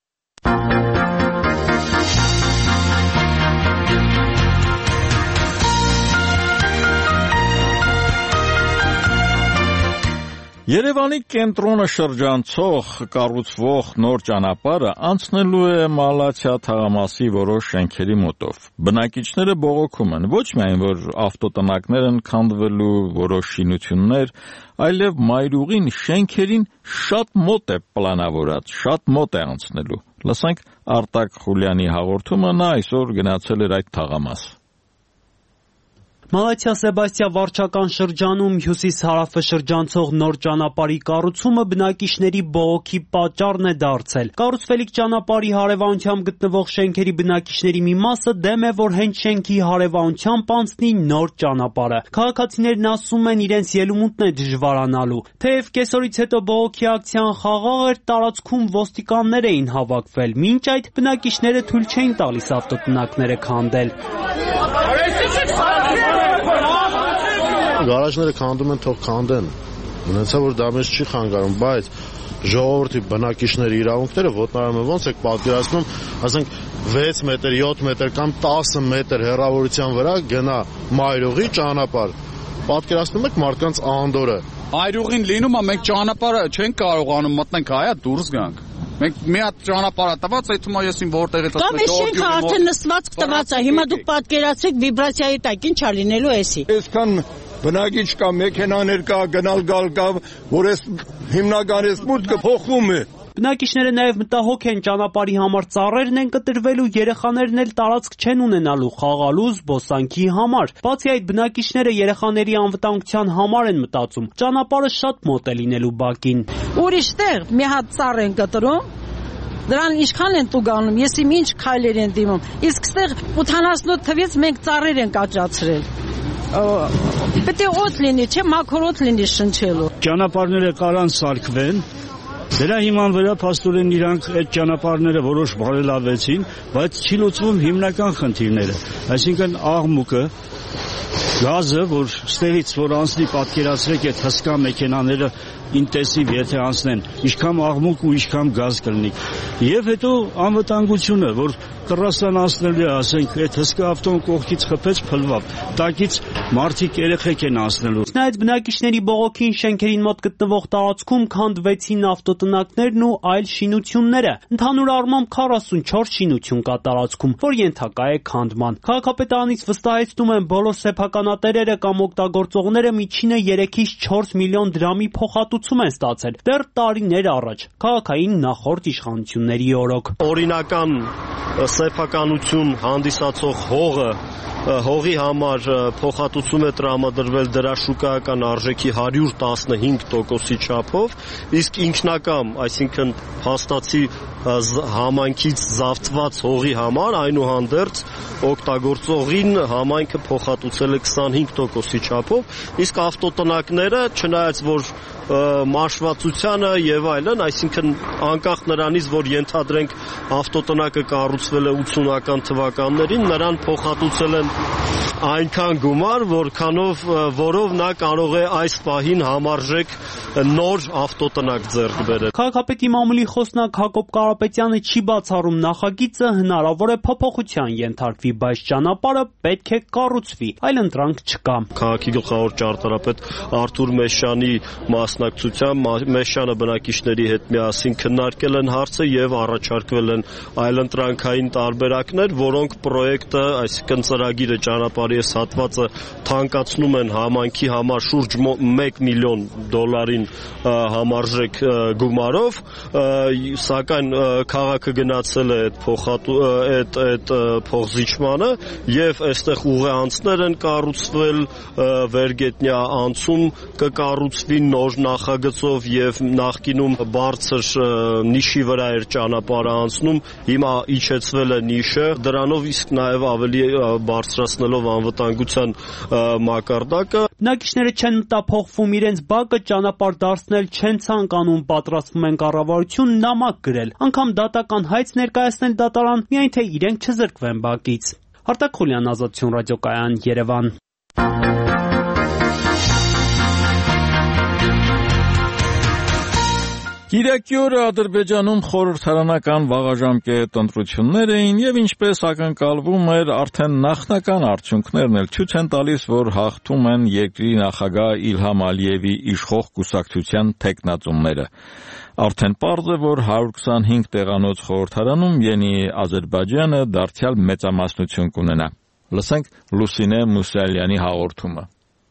Երևանի կենտրոնը շրջանցող կառուցվող նոր ճանապարհը անցնելու է Մալաթիա թաղամասի որոշ շենքերի մոտով։ Բնակիչները բողոքում են ոչ միայն, որ ավտոտնակներ են քանդվելու որոշ շինություններ, այլև մայրուղին շենքերին շատ մոտ է պլանավորած, շատ մոտ է անցնելու։ Լսենք Արտակ Խուլյանի հաղորդումը, նա այսօր գնացել էր այդ թաղամաս։ Մալաթիա Սեբաստիա վարչական շրջանում հյուսիս-հարավը շրջանցող նոր ճանապարհի կառուցումը բնակիչների բողոքի պատճառն է դարձել։ Կառուցվելիք ճանապարհի հարևանությամբ գտնվող շենքերի բնակիչների մի մասը դեմ է, որ հենց շենքի հարևանությամբ անցնի նոր ճանապարհը։ Քաղաքացիներն ասում են, իրենց ելումուտն է դժվարանալու։ Թեև կեսօրից հետո բողոքի ակցիան խաղաղ էր, տարածքում ոստիկաններ էին հավաքվել։ Մինչ այդ բնակիչները թույլ չէին տալիս ավտոտնակները քանդել։ Գարաժները քանդում են, թող քանդեն։ Մնացա որ դա մեզ չի խանգարում, բայց ժողովրդի բնակիչների իրավունքները ոտնարարում են, ոնց եք պատկերացնում, ասենք վեց մետր, յոթ մետր կամ տասը մետր հեռավորության վրա գնա մայրուղի ճանապարհ։ Պատկերացնում եք մարդկանց անդորը։ Մայրուղին լինում է, մենք ճանապարհը չենք կարողանում մտնենք հայա դուրս գանք։ Մենք մի հատ ճանապարհ տված, այդ թվում է եսին որտեղից ասում եք։ Կամ շենքը արդեն նստված տված է, հիմա դուք պատկերացրեք վիբրացիայի տակ ինչ է լինելու էսի։ Այսքան բնակիչ կա, մեքենաներ կա, գնալ գալ կա, որ այս հիմնական այս մուտքը փոխում է։ Բնակիչները նաև մտահոգ են ճանապարհի համար ծառերն են կտրվելու, երեխաներն էլ տարածք չեն ունենալու խաղալու, զբոսանքի համար։ Բացի այդ, բնակիչները երեխաների անվտանգության համար են մտածում։ Ճանապարհը շատ մոտ է լինելու բակին։ Ուրիշտեղ մի հատ ծառ են կտրում, դրան ինչքան են տուգանում, ես իմ ինչ քայլեր են դիմում։ Իսկ ստեղ ութանասունոթ թվից մենք ծառեր ենք աճացրել։ Պետք է օդ լինի, չէ՞ մաքուր օդ լինի շնչելու։ Ճանապարհները կարան սարքվեն։ Դրա հիման վրա փաստորեն իրանք այդ ճանապարհները որոշ բարելավեցին, բայց չի լուծվում հիմնական խնդիրները, այսինքն աղմուկը, գազը, որ ստեղից որ անցնի, պատկերացրեք այդ հսկա մեքենաները ինտենսիվ եթե անցնեն, ինչքան աղմուկ ու ինչքան գազ կլինի։ Եվ հետո անվտանգությունը, որ Կռասան անցնելու է, ասենք, այդ հսկա ավտոն կողքից խփեց, փլվավ։ Տակից մարդիկ երեխեք են անցնելու։ Չնայած բնակիչների բողոքին շենքերին մոտ գտնվող տարածքում քանդվեցին ավտոտնակներն ու այլ շինությունները։ Ընդհանուր առմամբ քառասունչորս շինություն կա տարածքում, որ ենթակա է քանդման։ Քաղաքապետարանից վստահեցնում են, բոլոր սեփականատերերը կամ օգտագործողները միջինը երեքից չորս միլիոն դրամի փոխհատուցում են ստացել դեռ տարիներ առաջ, քաղաքային նախորդ իշխանությունների օրոք։ Օրինական սեփականություն հանդիսացող հողը հողի համար փոխհատուցում է տրամադրվել դրա շուկայական արժեքի հարյուր տասնհինգ տոկոսի չափով, իսկ ինքնակամ, այսինքն փաստացի համայնքից զավթված հողի համար այնուհանդերձ օգտագործողին համայնքը փոխհատուցել է քսանհինգ տոկոսի չափով, իսկ ավտոտնակները, չնայած որ մաշվածությանը եւ այլն, այսինքն անկախ նրանից, որ ենթադրենք ավտոտնակը կառուցվել է ութսունական թվականներին, նրան փոխհատուցել են այնքան գումար, որքանով որով նա կարող է այս պահին համարժեք նոր ավտոտնակ ձեռք բերել։ Քաղաքապետի մամուլի խոսնակ Հակոբ Կարապետյանը չի բացառում նախագիծը հնարավոր է փոփոխության ենթարկվի, բայց ճանապարհը պետք է կառուցվի, այլ ընտրանք չկա։ Քաղաքի գլխավոր ճարտարապետ Արթուր Մեշյանի մաս մասնակցությամբ Մեշյանը բնակիչների հետ միասին քննարկել են հարցը եւ առաջարկվել են այլընտրանքային տարբերակներ, որոնք պրոյեկտը, այսինքն ծրագիրը ճանապարհի այս հատվածը թանկացնում են համայնքի համար շուրջ մեկ միլիոն դոլարին համարժեք գումարով, սակայն քաղաքը գնացել է այդ փոխատու այդ այդ փոխզիջմանը եւ այստեղ ուղեանցներ են կառուցվել, վերգետնյա անցում կկառուցվի նոր նախագծով եւ նախկինում բարձր նիշի վրա էր ճանապարհը անցնում, հիմա իջեցվել է նիշը, դրանով իսկ նաեւ ավելի բարձրացնելով անվտանգության մակարդակը։ Բնակիչները չեն մտափոխվում, իրենց բակը ճանապարհ դարձնել չեն ցանկանում, պատրաստվում են կառավարություն նամակ գրել, անգամ դատական հայց ներկայացնել դատարան, միայն թե իրենք չզրկվեն բակից։ Արտակ Խուլյան, Ազատություն ռադիոկայան, Երևան։ Կիրակի օրը Ադրբեջանում խորհրդարանական վաղաժամկետ ընտրություններ էին եւ ինչպես ակնկալվում էր, արդեն նախնական արդյունքներն էլ ցույց են տալիս, որ հաղթում են երկրի նախագահ Իլհամ Ալիևի իշխող կուսակցության թեկնածուները։ Արդեն պարզ է, որ հարյուր քսանհինգ տեղանոց խորհրդարանում Յենի Ադրբեջանը դարձյալ մեծամասնություն կունենա։ Լսենք Լուսինե Մուսալյանի հաղորդումը։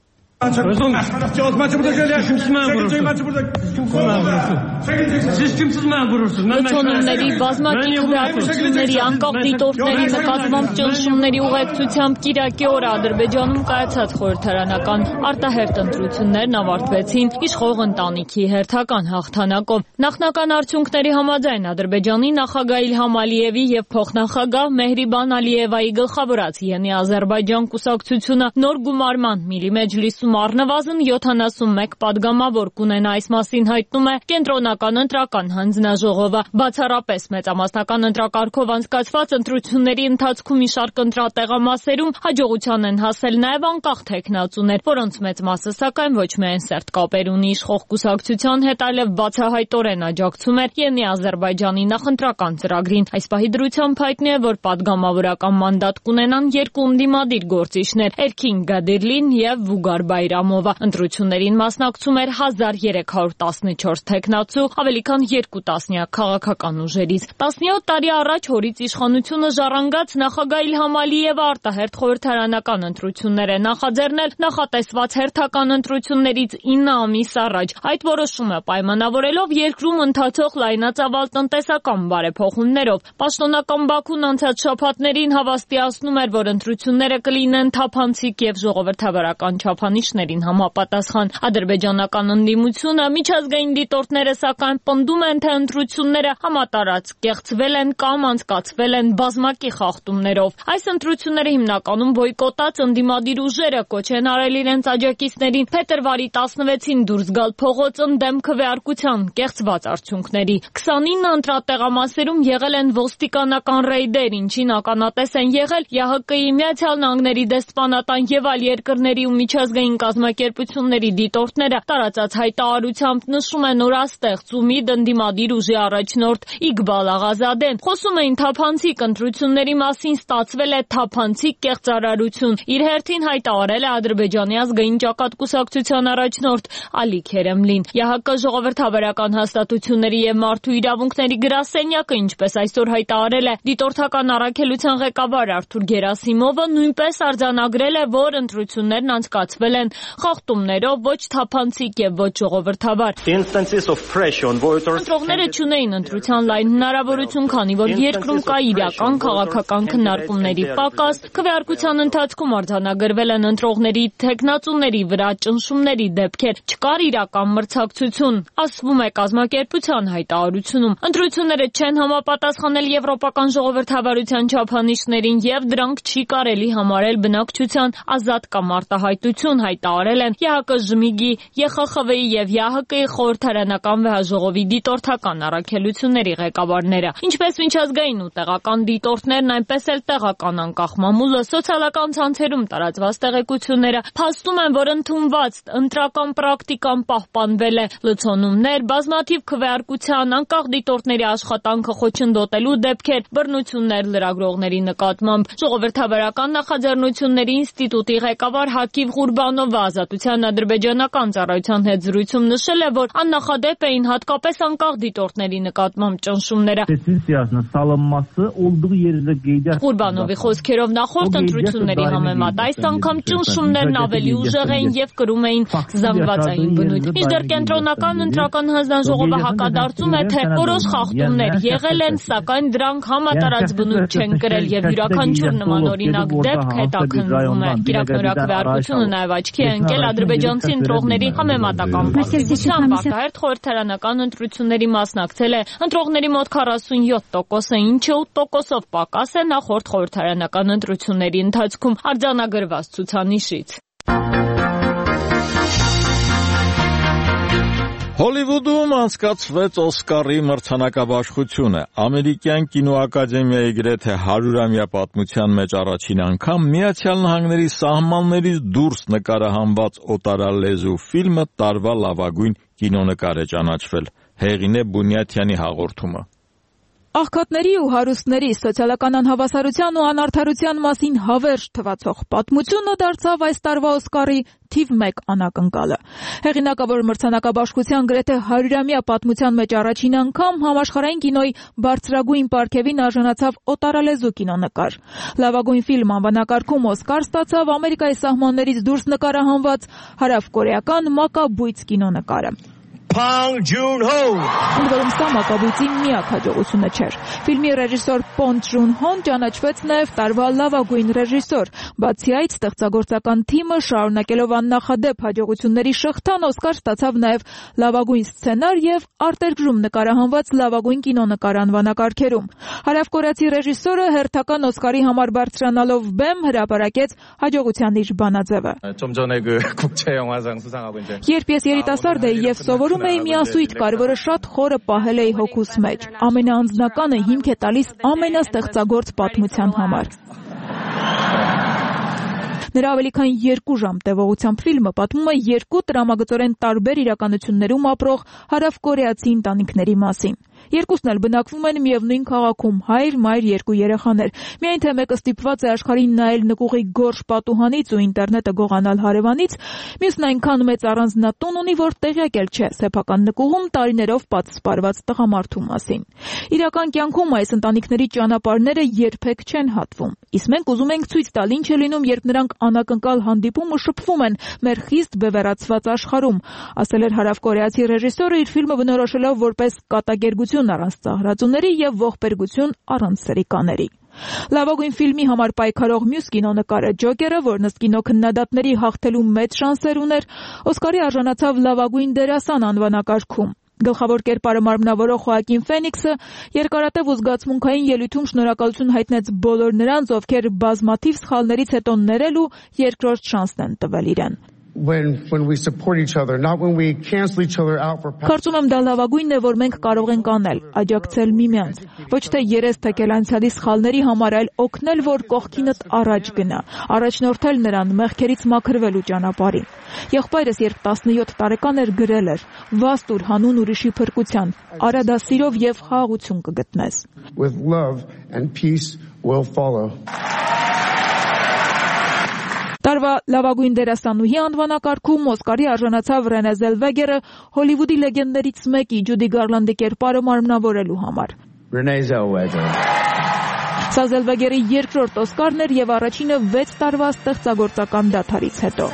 Լցոնումների, բազմակի քվեարկությունների, անկախ դիտորդների նկատմամբ ճնշումների ուղեկցությամբ կիրակի օրը Ադրբեջանում կայացած խորհրդարանական արտահերթ ընտրություններն ավարտվեցին իշխող ընտանիքի հերթական հաղթանակով։ Նախնական արդյունքների համաձայն Ադրբեջանի նախագահ Իլհամ Ալիևի եւ փոխնախագահ Մեհրիբան Ալիևայի գլխավորած Յենի Ադրբեջան կուսակցությունը նոր գումարման միլիմեջլիսում առնվազն յոթանասունմեկ պատգամավոր կունենա, այս մասին հայտնում է Կենտրոնական ընտրական հանձնաժողովը։ Բացառապես մեծամասնական ընտրակարգով անցկացված ընտրությունների ընթացքում մի շարք ընտրատեղամասերում հաջողության են հասել նաև անկախ թեկնածուներ, որոնց մեծ մասը սակայն ոչ միայն սերտ կապեր ունի իշխող կուսակցության հետ, այլև բացահայտորեն աջակցում էր Յենի Ադրբեջանի նախընտրական ծրագրին։ Այս պահի դրությամբ հայտնի է, որ պատգամավորական մանդատ կունենան երկու ընդդիմադիր գործիչներ՝ Էրքին Գադիրլին եւ Վուգար Բայրամովը։ Ընտրություններին մասնակցում էր հազար երեք հարյուր տասնչորս թեկնածու, ավելի քան երկու տասնյակ քաղաքական ուժերից։ տասնյոթ տարի առաջ հորից իշխանությունը ժառանգած նախագահ Իլհամ Ալիևը արտահերթ խորհրդարանական ընտրություններ է նախաձեռնել նախատեսված հերթական ընտրություններից ինը ամիս առաջ։ Այդ որոշումը պայմանավորելով երկրում ընթացող լայնածավալ տնտեսական բարեփոխումներով։ Պաշտոնական Բաքուն անցած շաբաթներին հավաստիացնում էր, որ ընտրությունները կլինեն թափանցիկ եւ ժողովրդավարական չափանիշներին համապատասխան։ Ադրբեջանական ընդդիմությունը, միջազգային դիտորդները սակայն պնդում են, թե ընտրությունները համատարած կեղծվել են կամ անցկացվել են բազմակի խախտումներով։ Այս ընտրությունները հիմնականում բոյկոտած ընդդիմադիր ուժերը կոչ են արել իրենց աջակիցներին փետրվարի տասնվեցին դուրս գալ փողոց ընդդեմ քվեարկության կեղծված արդյունքների։ քսանինը ընտրատեղամասերում եղել են ոստիկանական ռեյդեր, ինչին ականատես են եղել ԵՀԿ-ի, Միացյալ Նահանգների դեսպանատան եւ այլ երկրների ու միջազգային կազմակերպությունների դիտորդները տարածած հայտարարությամբ նշում են օրաստեղծ ու մի ընդդիմադիր ուժի առաջնորդ Իգբալ Աղազադեն։ Խոսում էին թափանցիկ ընտրությունների մասին, ստացվել է թափանցիկ կեղծարարություն։ Իր հերթին հայտարարել է Ադրբեջանի ազգային ճակատ կուսակցության առաջնորդ Ալի Քերեմլին։ ԵՀԿ ժողովրդավարական հաստատությունների եւ մարդու իրավունքների գրասենյակը, ինչպես այսօր հայտարարել է դիտորդական առաքելության ղեկավար Արթուր Գերասիմովը, նույնպես արձանագրել է, որ ընտրություններն անցկացվել են խախտումներով, ոչ թափանցիկ եւ ոչ ժողովրդավար։ Ընտրողները չունեին ընտրության լայն հնարավորություն, քանի որ երկրում կա իրական քաղաքական քննարկումների պակաս։ Քվեարկության ընթացքում արձանագրվել են ընտրողների թեկնածուների վրա ճնշումների դեպքեր, չկար իրական մրցակցություն, ասվում է կազմակերպության հայտարարությունում։ Ընտրությունները չեն համապատասխանել եվրոպական ժողովրդավարության չափանիշներին եւ դրանք չի կարելի համարել բնակչության ազատ կամ արտահայտություն, հայտարարել են ԵՀԿ ԺՄԻԳ-ի, ԵԽԽՎ-ի եւ ԵՀԿ-ի խորհրդարանական վեհաժողովի դիտորդական առաքելությունների ղեկավարները։ Ինչպես միջազգային ու տեղական դիտորդներն, այնպես էլ տեղական անկախ մամուլը սոցիալական ցանցերում տարածված տեղեկությունները փաստում են, որ ընդունված ընտրական պրակտիկան պահպանվել է։ Լցոնումներ, բազմաթիվ քվեարկության, անկախ դիտորդների աշխատանքը խոչընդոտելու դեպքեր, բռնություններ լրագրողների նկատմամբ։ Ժողովրդավարական նախաձեռնությունների ինստիտուտի ղեկավար Հակիվ Ղուրբանովը ՀԱՎԱ Ազատության ադրբեջանական ծառայության հետ զրույցում նշել է, որ աննախադեպ էին հատկապես անկախ դիտորդների նկատմամբ ճնշումները։ Ղուրբանովի խոսքերով նախորդ ընտրությունների համեմատ այս անգամ ճնշումներն ավելի ուժեղ էին եւ կրում էին զանգվածային բնույթ։ Մինչդեռ կենտրոնական ընտրական հանձնաժողովը հակադարձում է, թե որոշ խախտումներ եղել են, սակայն դրանք համատարած բնույթ չեն կրել եւ յուրաքանչյուր նմանօրինակ դեպք հետաքննվում է։ Կիրակնորակ քվեարկությունը նաեւ աչքի է ընկել ադրբեջանցի ընտրողների համեմատական պարտիզությամբ ակահերթ խորհրդարանական ընտրությունների մասնակցել է ընտրողների մոտ քառասունյոթ տոկոսը, ինչը ութ տոկոսով պակաս է նախորդ խորհրդարանական ընտրությունների ընթացքում արձանագրված ցուցանիշից։ Հոլիվուդում անցկացվեց Օսկարի մրցանակաբաշխությունը։ Ամերիկյան կինոակադեմիայի գրեթե հարյուրամյա պատմության մեջ առաջին անգամ Միացյալ Նահանգների սահմաններից դուրս նկարահանված օտարալեզու ֆիլմը տարվա լավագույն կինոնկար է ճանաչվել։ Հեղինե Բունյաթյանի հաղորդումը։ Աղքատների ու հարուստների սոցիալական անհավասարության ու անարդարության մասին հավերժ թվացող պատմությունը դարձավ այս տարվա Օսկարի թիվ մեկ անակնկալը։ Հեղինակավոր մրցանակաբաշխության գրեթե հարյուրամյա պատմության մեջ առաջին անգամ համաշխարհային կինոյի բարձրագույն պարգևին արժանացավ օտարալեզու կինոնկար։ Լավագույն ֆիլմ անվանակարգում Օսկար ստացավ Ամերիկայի սահմաններից դուրս նկարահանված հարավկորեական Մակաբույց կինոնկարը։ Bong Joon-ho Ընդորում սա Մակաբույցի միակ հաջողությունը չէր։ Ֆիլմի ռեժիսոր Պոնգ Ջուն-հոն ճանաչվեց նաև տարվա լավագույն ռեժիսոր։ Բացի այդ, ստեղծագործական թիմը շարունակելով աննախադեպ հաջողությունների շղթան Օսկար ստացավ նաև լավագույն սցենար եւ արտերկրում նկարահանված լավագույն կինոնկար անվանակարգերում։ Հարավկորեացի ռեժիսորը հերթական Օսկարի համար բարձրանալով բեմ հրապարակեց հաջողության իր բանաձևը։ Երբ ես երիտասարդ էի եւ սովորում էի միասույթ, կարևորը շատ խորը պահել էի հոգուս մեջ։ Ամենաանձնականը հիմք է տալիս ամենաստեղծագործ պատմության համար։ Նրա ավելի քան երկու ժամ տևողությամբ ֆիլմը պատմում է երկու տրամագծորեն տարբեր իրականություններում ապրող հարավկորեացի ընտանիքների մասին։ Երկուսն էլ բնակվում են միևնույն քաղաքում, հայր, մայր, երկու երեխաներ։ Միայն թե մեկը ստիպված է աշխարհին նայել նկուղի գորշ պատուհանից ու ինտերնետը գողանալ հարևանից, մյուսն այնքան մեծ առանձնատուն ունի, որ տեղյակ էլ չէ սեփական նկուղում տարիներով պատսպարված տղամարդու մասին։ Իրական կյանքում այս ընտանիքների ճանապարհները երբեք չեն հատվում։ Իսկ մենք ուզում ենք ցույց տալ, ինչ է լինում, երբ նրանք անակնկալ հանդիպում ու շփվում են մեր խիստ բևեռացված աշխարհում, ասել էր հարավկորեացի ռեժիսորը իր ֆիլմը բնորոշելով որպես կատակերգություն առանց ծաղրածուների եւ ողբերգություն առանց սրիկաների։ Լավագույն ֆիլմի համար պայքարող մյուս կինոնկարը Ջոկերը, որն ըստ կինոքննադատների հաղթելու մեծ շանսեր ուներ, Օսկարի արժանացավ լավագույն դերասան անվանակարգում։ Գլխավոր կերպարը մարմնավորող Խոակին Ֆենիքսը երկարատև ու զգացմունքային ելույթում շնորհակալություն հայտնեց բոլոր նրանց, ովքեր բազմաթիվ սխալներից հետո ներել ու երկրորդ շանսն են տվել իրեն։ When when we support each other, not when we cancel each other out for Կարծում եմ դա լավագույնն է, որ մենք կարող ենք անել, աջակցել միմյանց, ոչ թե երես թեքել անցյալի սխալների համար, այլ օգնել, որ կողքինդ առաջ գնա, առաջնորդել նրան մեղքերից մաքրվելու ճանապարհին։ Եղբայրս երբ տասնյոթ տարեկան էր գրել էր. «Վաստ ուր հանուն ուրիշի փրկության, արա դա սիրով եւ խաղաղություն կգտնես»։ With love and peace will follow. Տարվա լավագույն դերասանուհի անվանակարգում Օսկարի արժանացավ Ռենե Զելվեգերը Հոլիվուդի լեգենդներից մեկի Ջուդի Գարլանդի կերպարը մարմնավորելու համար։ Renee Zellweger. Սա Զելվեգերի երկրորդ Օսկարն էր եւ առաջինը վեց տարվա ստեղծագործական դադարից հետո։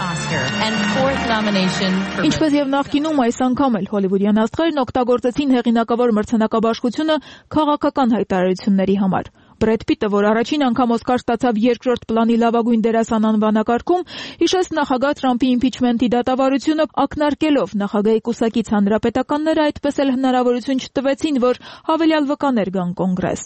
Ինչպես եւ նախկինում, այս անգամ էլ հոլիվուդյան աստղերն օգտագործեցին հեղինակավոր մրցանակաբաշխությունը քաղաքական հայտարարությունների համար։ Բրեդ Պիտը, որ առաջին անգամ Օսկար ստացավ երկրորդ պլանի լավագույն դերասան անվանակարգում, հիշեց նախագահ Թրամփի իմպիչմենտի դատավարությունը, ակնարկելով նախագահի կուսակից հանրապետականները այդպես էլ հնարավորություն չտվեցին, որ հավելյալ վկաներ գան կոնգրես։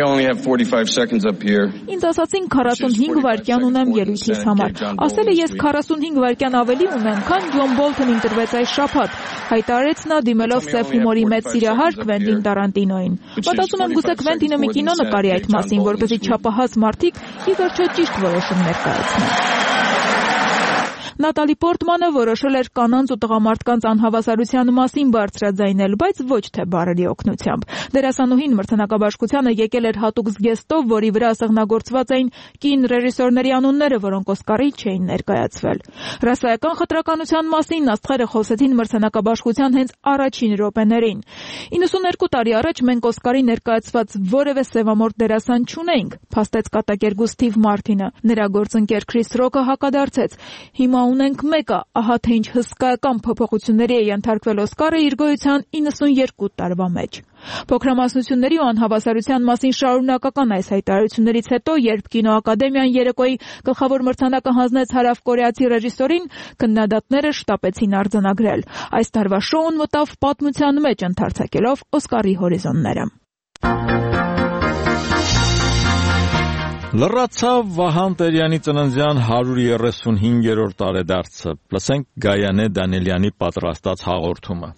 Ինձ ասացին քառասունհինգ վայրկյան ունեմ ելույթիս համար։ Ասել է ես քառասունհինգ վայրկյան ավելի ունեմ, քան Ջոն Բոլթոնին տրվեց այս շաբաթ, հայտարարեց նա դիմելով սև հումորի մեծ սիրահար Քվենտին Տարանտինոին։ Մտածում եմ գուցե Քվենտինը մի կինո նկարի այդ մասին, որպեսզի չափահաս մարդիկ ի վերջո ճիշտ որոշումներ կայացնեն։ Նատալի Պորտմանը որոշել էր կանանց ու տղամարդկանց անհավասարության մասին բարձրաձայնել, բայց ոչ թե բառերի օգնությամբ։ Դերասանուհին մրցանակաբաշխությանը եկել էր հատուկ զգեստով, որի վրա ասեղնագործված էին կին ռեժիսորների անունները, որոնք Օսկարի չէին ներկայացվել։ Ռասայական խտրականության մասին աստղերը խոսեցին մրցանակաբաշխության հենց առաջին րոպեներին։ իննսուներկու տարի առաջ մենք Օսկարի ներկայացված որևէ սևամորթ դերասան չունեինք, փաստեց կատակերգու Սթիվ Մարտինը։ Նրա գործընկեր Քրիս Ռոքը հակադարձեց. Հիմա ունենք մեկը, ահա թե ինչ հսկայական փոփոխությունների է ենթարկվել Օսկարը իր գոյության իննսուներկու տարվա մեջ։ Փոքրամասնությունների ու անհավասարության մասին շարունակական այս հայտարարություններից հետո, երբ կինոակադեմիան երեկոյի գլխավոր մրցանակը հանձնեց հարավկորեացի ռեժիսորին, քննադատները շտապեցին արձանագրել։ Այս տարվա շոուն մտավ պատմության մեջ, ընդարձակելով Օսկարի հորիզոնները։ Լռացավ Վահան Տերյանի ծննդյան հարյուր երեսունհինգերորդ տարեդարձը։ Լսենք Գայանե Դանիելյանի պատրաստած հաղորդումը։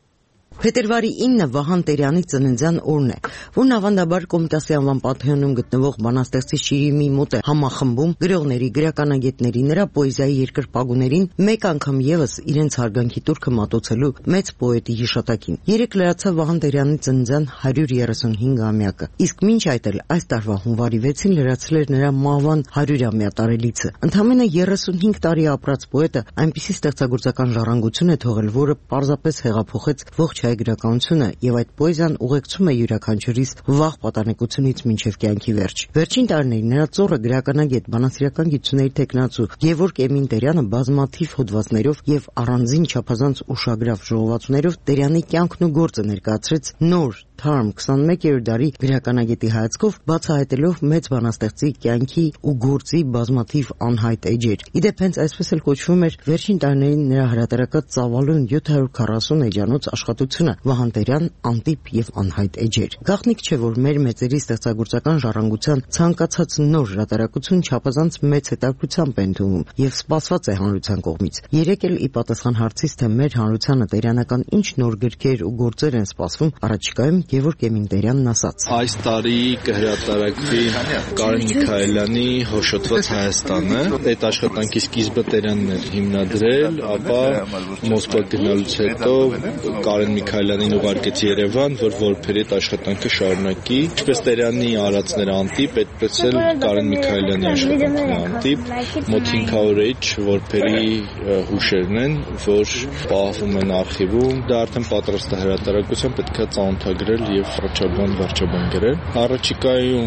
Փետրվարի ինը Վահան Տերյանի ծննդյան օրն է, որն ավանդաբար Կոմիտասի անվան Պանթեոնում գտնվող բանաստեղծի շիրիմի մոտ է համախմբում գրողների, գրականագետների, նրա պոեզիայի երկրպագուներին մեկ անգամ եւս իրենց հարգանքի տուրքը մատուցելու մեծ պոետի հիշատակին։ Երեկ լրացավ Վահան Տերյանի ծննդյան հարյուր երեսունհինգամյակը, իսկ մինչ այդ էլ այս տարվա հունվարի վեցին լրացել էր նրա մահվան հարյուրամյա տարելիցը։ Ընդամենը երեսունհինգ տարի ապրած պոետը այնպիսի ստեղծագործական ժառանգություն է թողել, որը պարզապես հեղափոխեց ողջ հայ գրականությունը, եւ այդ պոեզիան ուղեկցում է յուրաքանչյուրիս վաղ պատանեկությունից մինչև կյանքի վերջ։ Վերջին տարիներին նրա ծոռը գրականագետ, բանասիրական գիտությունների տեխնացու Գևորգ Էմին-Տերյանը բազմաթիվ հոդվածներով եւ առանձին չափազանց ուշագրավ ժողովածուներով Տերյանի կյանքն ու գործը ներկայացրեց նոր Թարմ քսանմեկերորդ դարի գրականագետի հայացքով, բացահայտելով մեծ բանաստեղծի կյանքի ու գործի բազմաթիվ անհայտ էջեր։ Իդեպ հենց այսպես էլ կոչվում էր վերջին տարիներին նրա հրատարակած ծավալուն յոթ հարյուր քառասուն էջանոց աշխատությունը Վահան Տերյան անտիպ եւ անհայտ էջեր։ Գաղտնիք չէ, որ մեր մեծերի ստեղծագործական ժառանգության ցանկացած նոր հրատարակություն չափազանց մեծ հետաքրությամբ է ընդունվում եւ սպասված է հանրության կողմից։ Երեկ էլ ի պատասխան հարցից, թե մեր հանրությանը տերյանական ինչ նոր գրքեր ու գործեր են սպասվում առաջիկայում, Գևորգ Էմին-Տերյանն ասաց. Այս տարի կհրատարակվի Կարեն Միքայելյանի Հոշոտված Հայաստանը։ Այդ աշխատանքի սկիզբը Տերյանն էր հիմնադրել, ապա Մոսկվա գնալուց հետո Կարեն Միքայելյանին ուղարկեց Երևան, որ որբերի այդ աշխատանքը շարունակի։ Ինչպես Տերյանի արածները անտիպ, այդպես էլ Կարեն Միքայելյանի աշխատանքները անտիպ։ Մոտ հինգ հարյուր էջ որբերի հուշերն են, որ պահվում են արխիվում։ Դա արդեն պատրաստ է հրատարակության, պետք է ծանոթագրել եւ վարչաբան վարչաբան գրել։ Առաջիկայում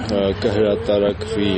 կհրատարակվի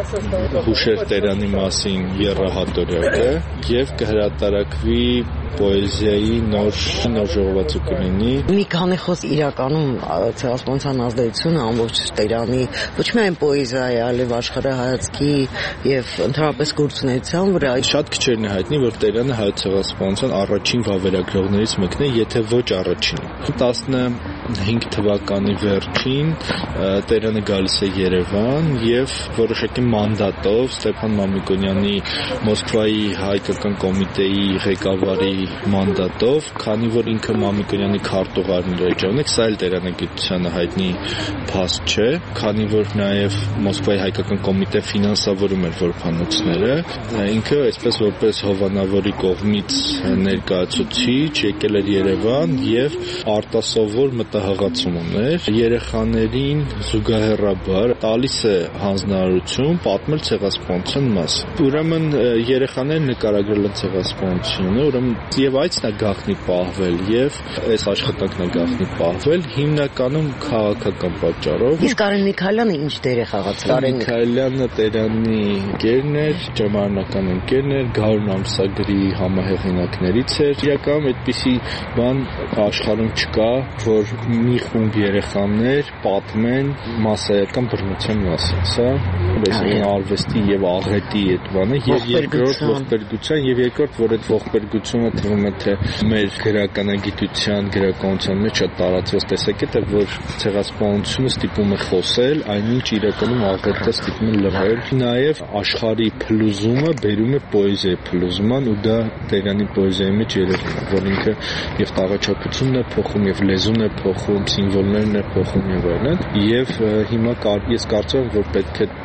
հուշեր Տերյանի մասին եռահատորյակը եւ կհրատարակվի պոեզիայի նոր նոր ժողովածու կլինի։ Մի քանի խոսք իրականում ցեղասպանության ազդեցությունը ամբողջ Տերյանի ոչ միայն պոեզիայի, այլև աշխարհայացքի եւ ընդհանրապես գործունեության վրա շատ քիչերն է հայտնի, որ Տերյանը հայոց ցեղասպանության առաջին վավերագրողներից մեկն է, եթե ոչ առաջինը։ տասնհինգ թվականի վերջին Տերյանը գալիս է Երևան եւ որոշակի մանդատով Ստեփան Մամիկոնյանի Մոսկվայի հայկական կոմիտեի ղեկավարի մանդատով, քանի որ ինքը Մամիկոնյանի քարտուղարն էր էջանեք, սա էլ Տերյանի գիտությանը հայտնի փաստ չէ, քանի որ նաև Մոսկվայի հայկական կոմիտե ֆինանսավորում էր որբանոցները, ինքը այսպես որպես հովանավորի կողմից ներկայացուցիչ եկել էր Երևան եւ արտասովոր մտահղացում ուներ երեխաներին զուգահեռաբար տալիս է հանձնարարություն պատմել ցեղասպանության մասին։ Ուրեմն երեխաները նկարագրել են ցեղասպանությունը, ուրեմն եւ այդն է գաղտնի պահվել եւ այս աշխատանքն է գաղտնի պահվել հիմնականում քաղաքական պատճառով։ Իսկ Կարեն Միքայելյանը ինչ դեր է խաղացել։ Կարեն Միքայելյանը Տերյանի ընկերն էր, ճամանական ընկերն էր, Գարուն ամսագրի համահեղինակներից էր։ Իրականում այդպիսի բան աշխարհում չկա, որ մի խումբ երեխաներ պատմեն մասսայական բռնության մասին։ Սա այսինքն արվեստի եւ աղետի այդ բանը եւ երկրորդ ողբերգության եւ երկրորդ, որ այդ ողբերգությունը թվում է թե մեր գրականագիտության, գրականության մեջ շատ տարածված տեսակետ է, որ ցեղասպանությունը ստիպում է խոսել, այնինչ իրականում աղետը ստիպում է լռել։ Նաեւ աշխարհի փլուզումը բերում է պոեզիայի փլուզման ու դա Տերյանի պոեզիայի մեջ երևում է, որ ինքը եւ տաղաչափությունն է փոխում եւ լեզուն է փոխում, սիմվոլներն է փոխում եւ այլն։ Եվ հիմա ես կարծում եմ, որ պետք է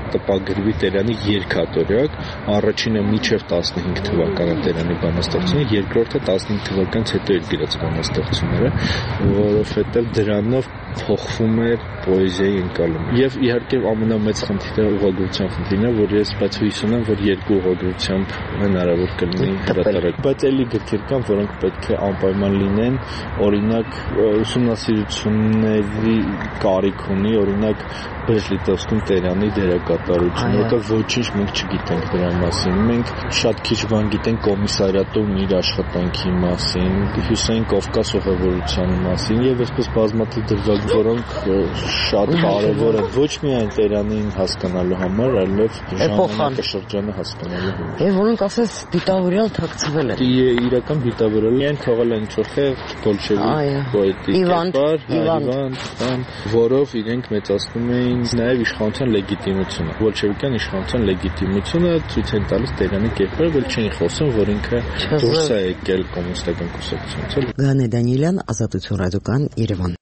տպագրվի Տերյանի երկաթորյակ, առաջինը մինչև տասնհինգ թվականը Տերյանի բանաստեղծությունը, երկրորդը տասնհինգ թվականից հետո իր գրած բանաստեղծությունները, որովհետև դրանով փոխվում է պոեզիայի ընկալումը։ Եվ իհարկե ամենամեծ խնդիրը ուղղագրության խնդիրն է, որ ես բայց հույս ունեմ, որ երկու ուղղագրությամբ հնարավոր կլինի հրատարակ։ Բայց էլի գրքեր կան, որոնք պետք է անպայման լինեն, օրինակ ուսումնասիրությունների կարիք ունի, օրինակ Բերժլիտովսկում Տերյանի դերակատարությունը, որտեղ ոչինչ մենք չգիտենք դրա մասին։ Մենք շատ քիչ բան գիտենք Կոմիսարիատում իր աշխատանքի մասին, Հյուսիսային Կովկաս ուղևորության մասին եւ այսպես բազմաթիվ դրվագ, որոնք շատ կարեւոր են ոչ միայն Տերյանին հասկանալու համար, այլև ժամանակաշրջանը հասկանալու համար։ Եվ որոնք ասես դիտավորյալ թաքցվել են։ Իրական դիտավորյալ են թողել են չորխեղ բոլշևիկ պոետի կերպար, Իվան, որով իրենք մեծացնում էին նաև իշխանության լեգիտիմությունը։ Բոլշևիկյան իշխանության լեգիտիմությունը ցույց են տալիս Տերյանի կերպարը, որ չէին խոսում, որ ինքը դուրս է եկել կոմունիստական կուսակցությունից։ Գանե Դանիելյան, Ազատություն ռադիոկան, Երևան։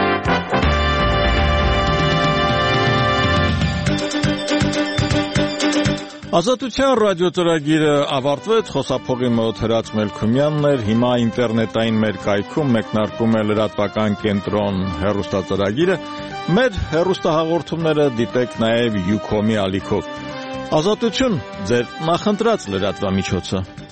Ազատության ռադիոծրագիրը ավարտվեց, խոսափողի մոտ Հրաց Մելքումյանն էր, հիմա ինտերնետային մեր կայքում մեկնարկում է լրատվական կենտրոն հեռուստածրագիրը, մեր հեռուստահաղորդումները դիտեք նաև յուկոմի ալիքով։ Ազատություն, ձեր նախընտրած լրատվամիջոցը։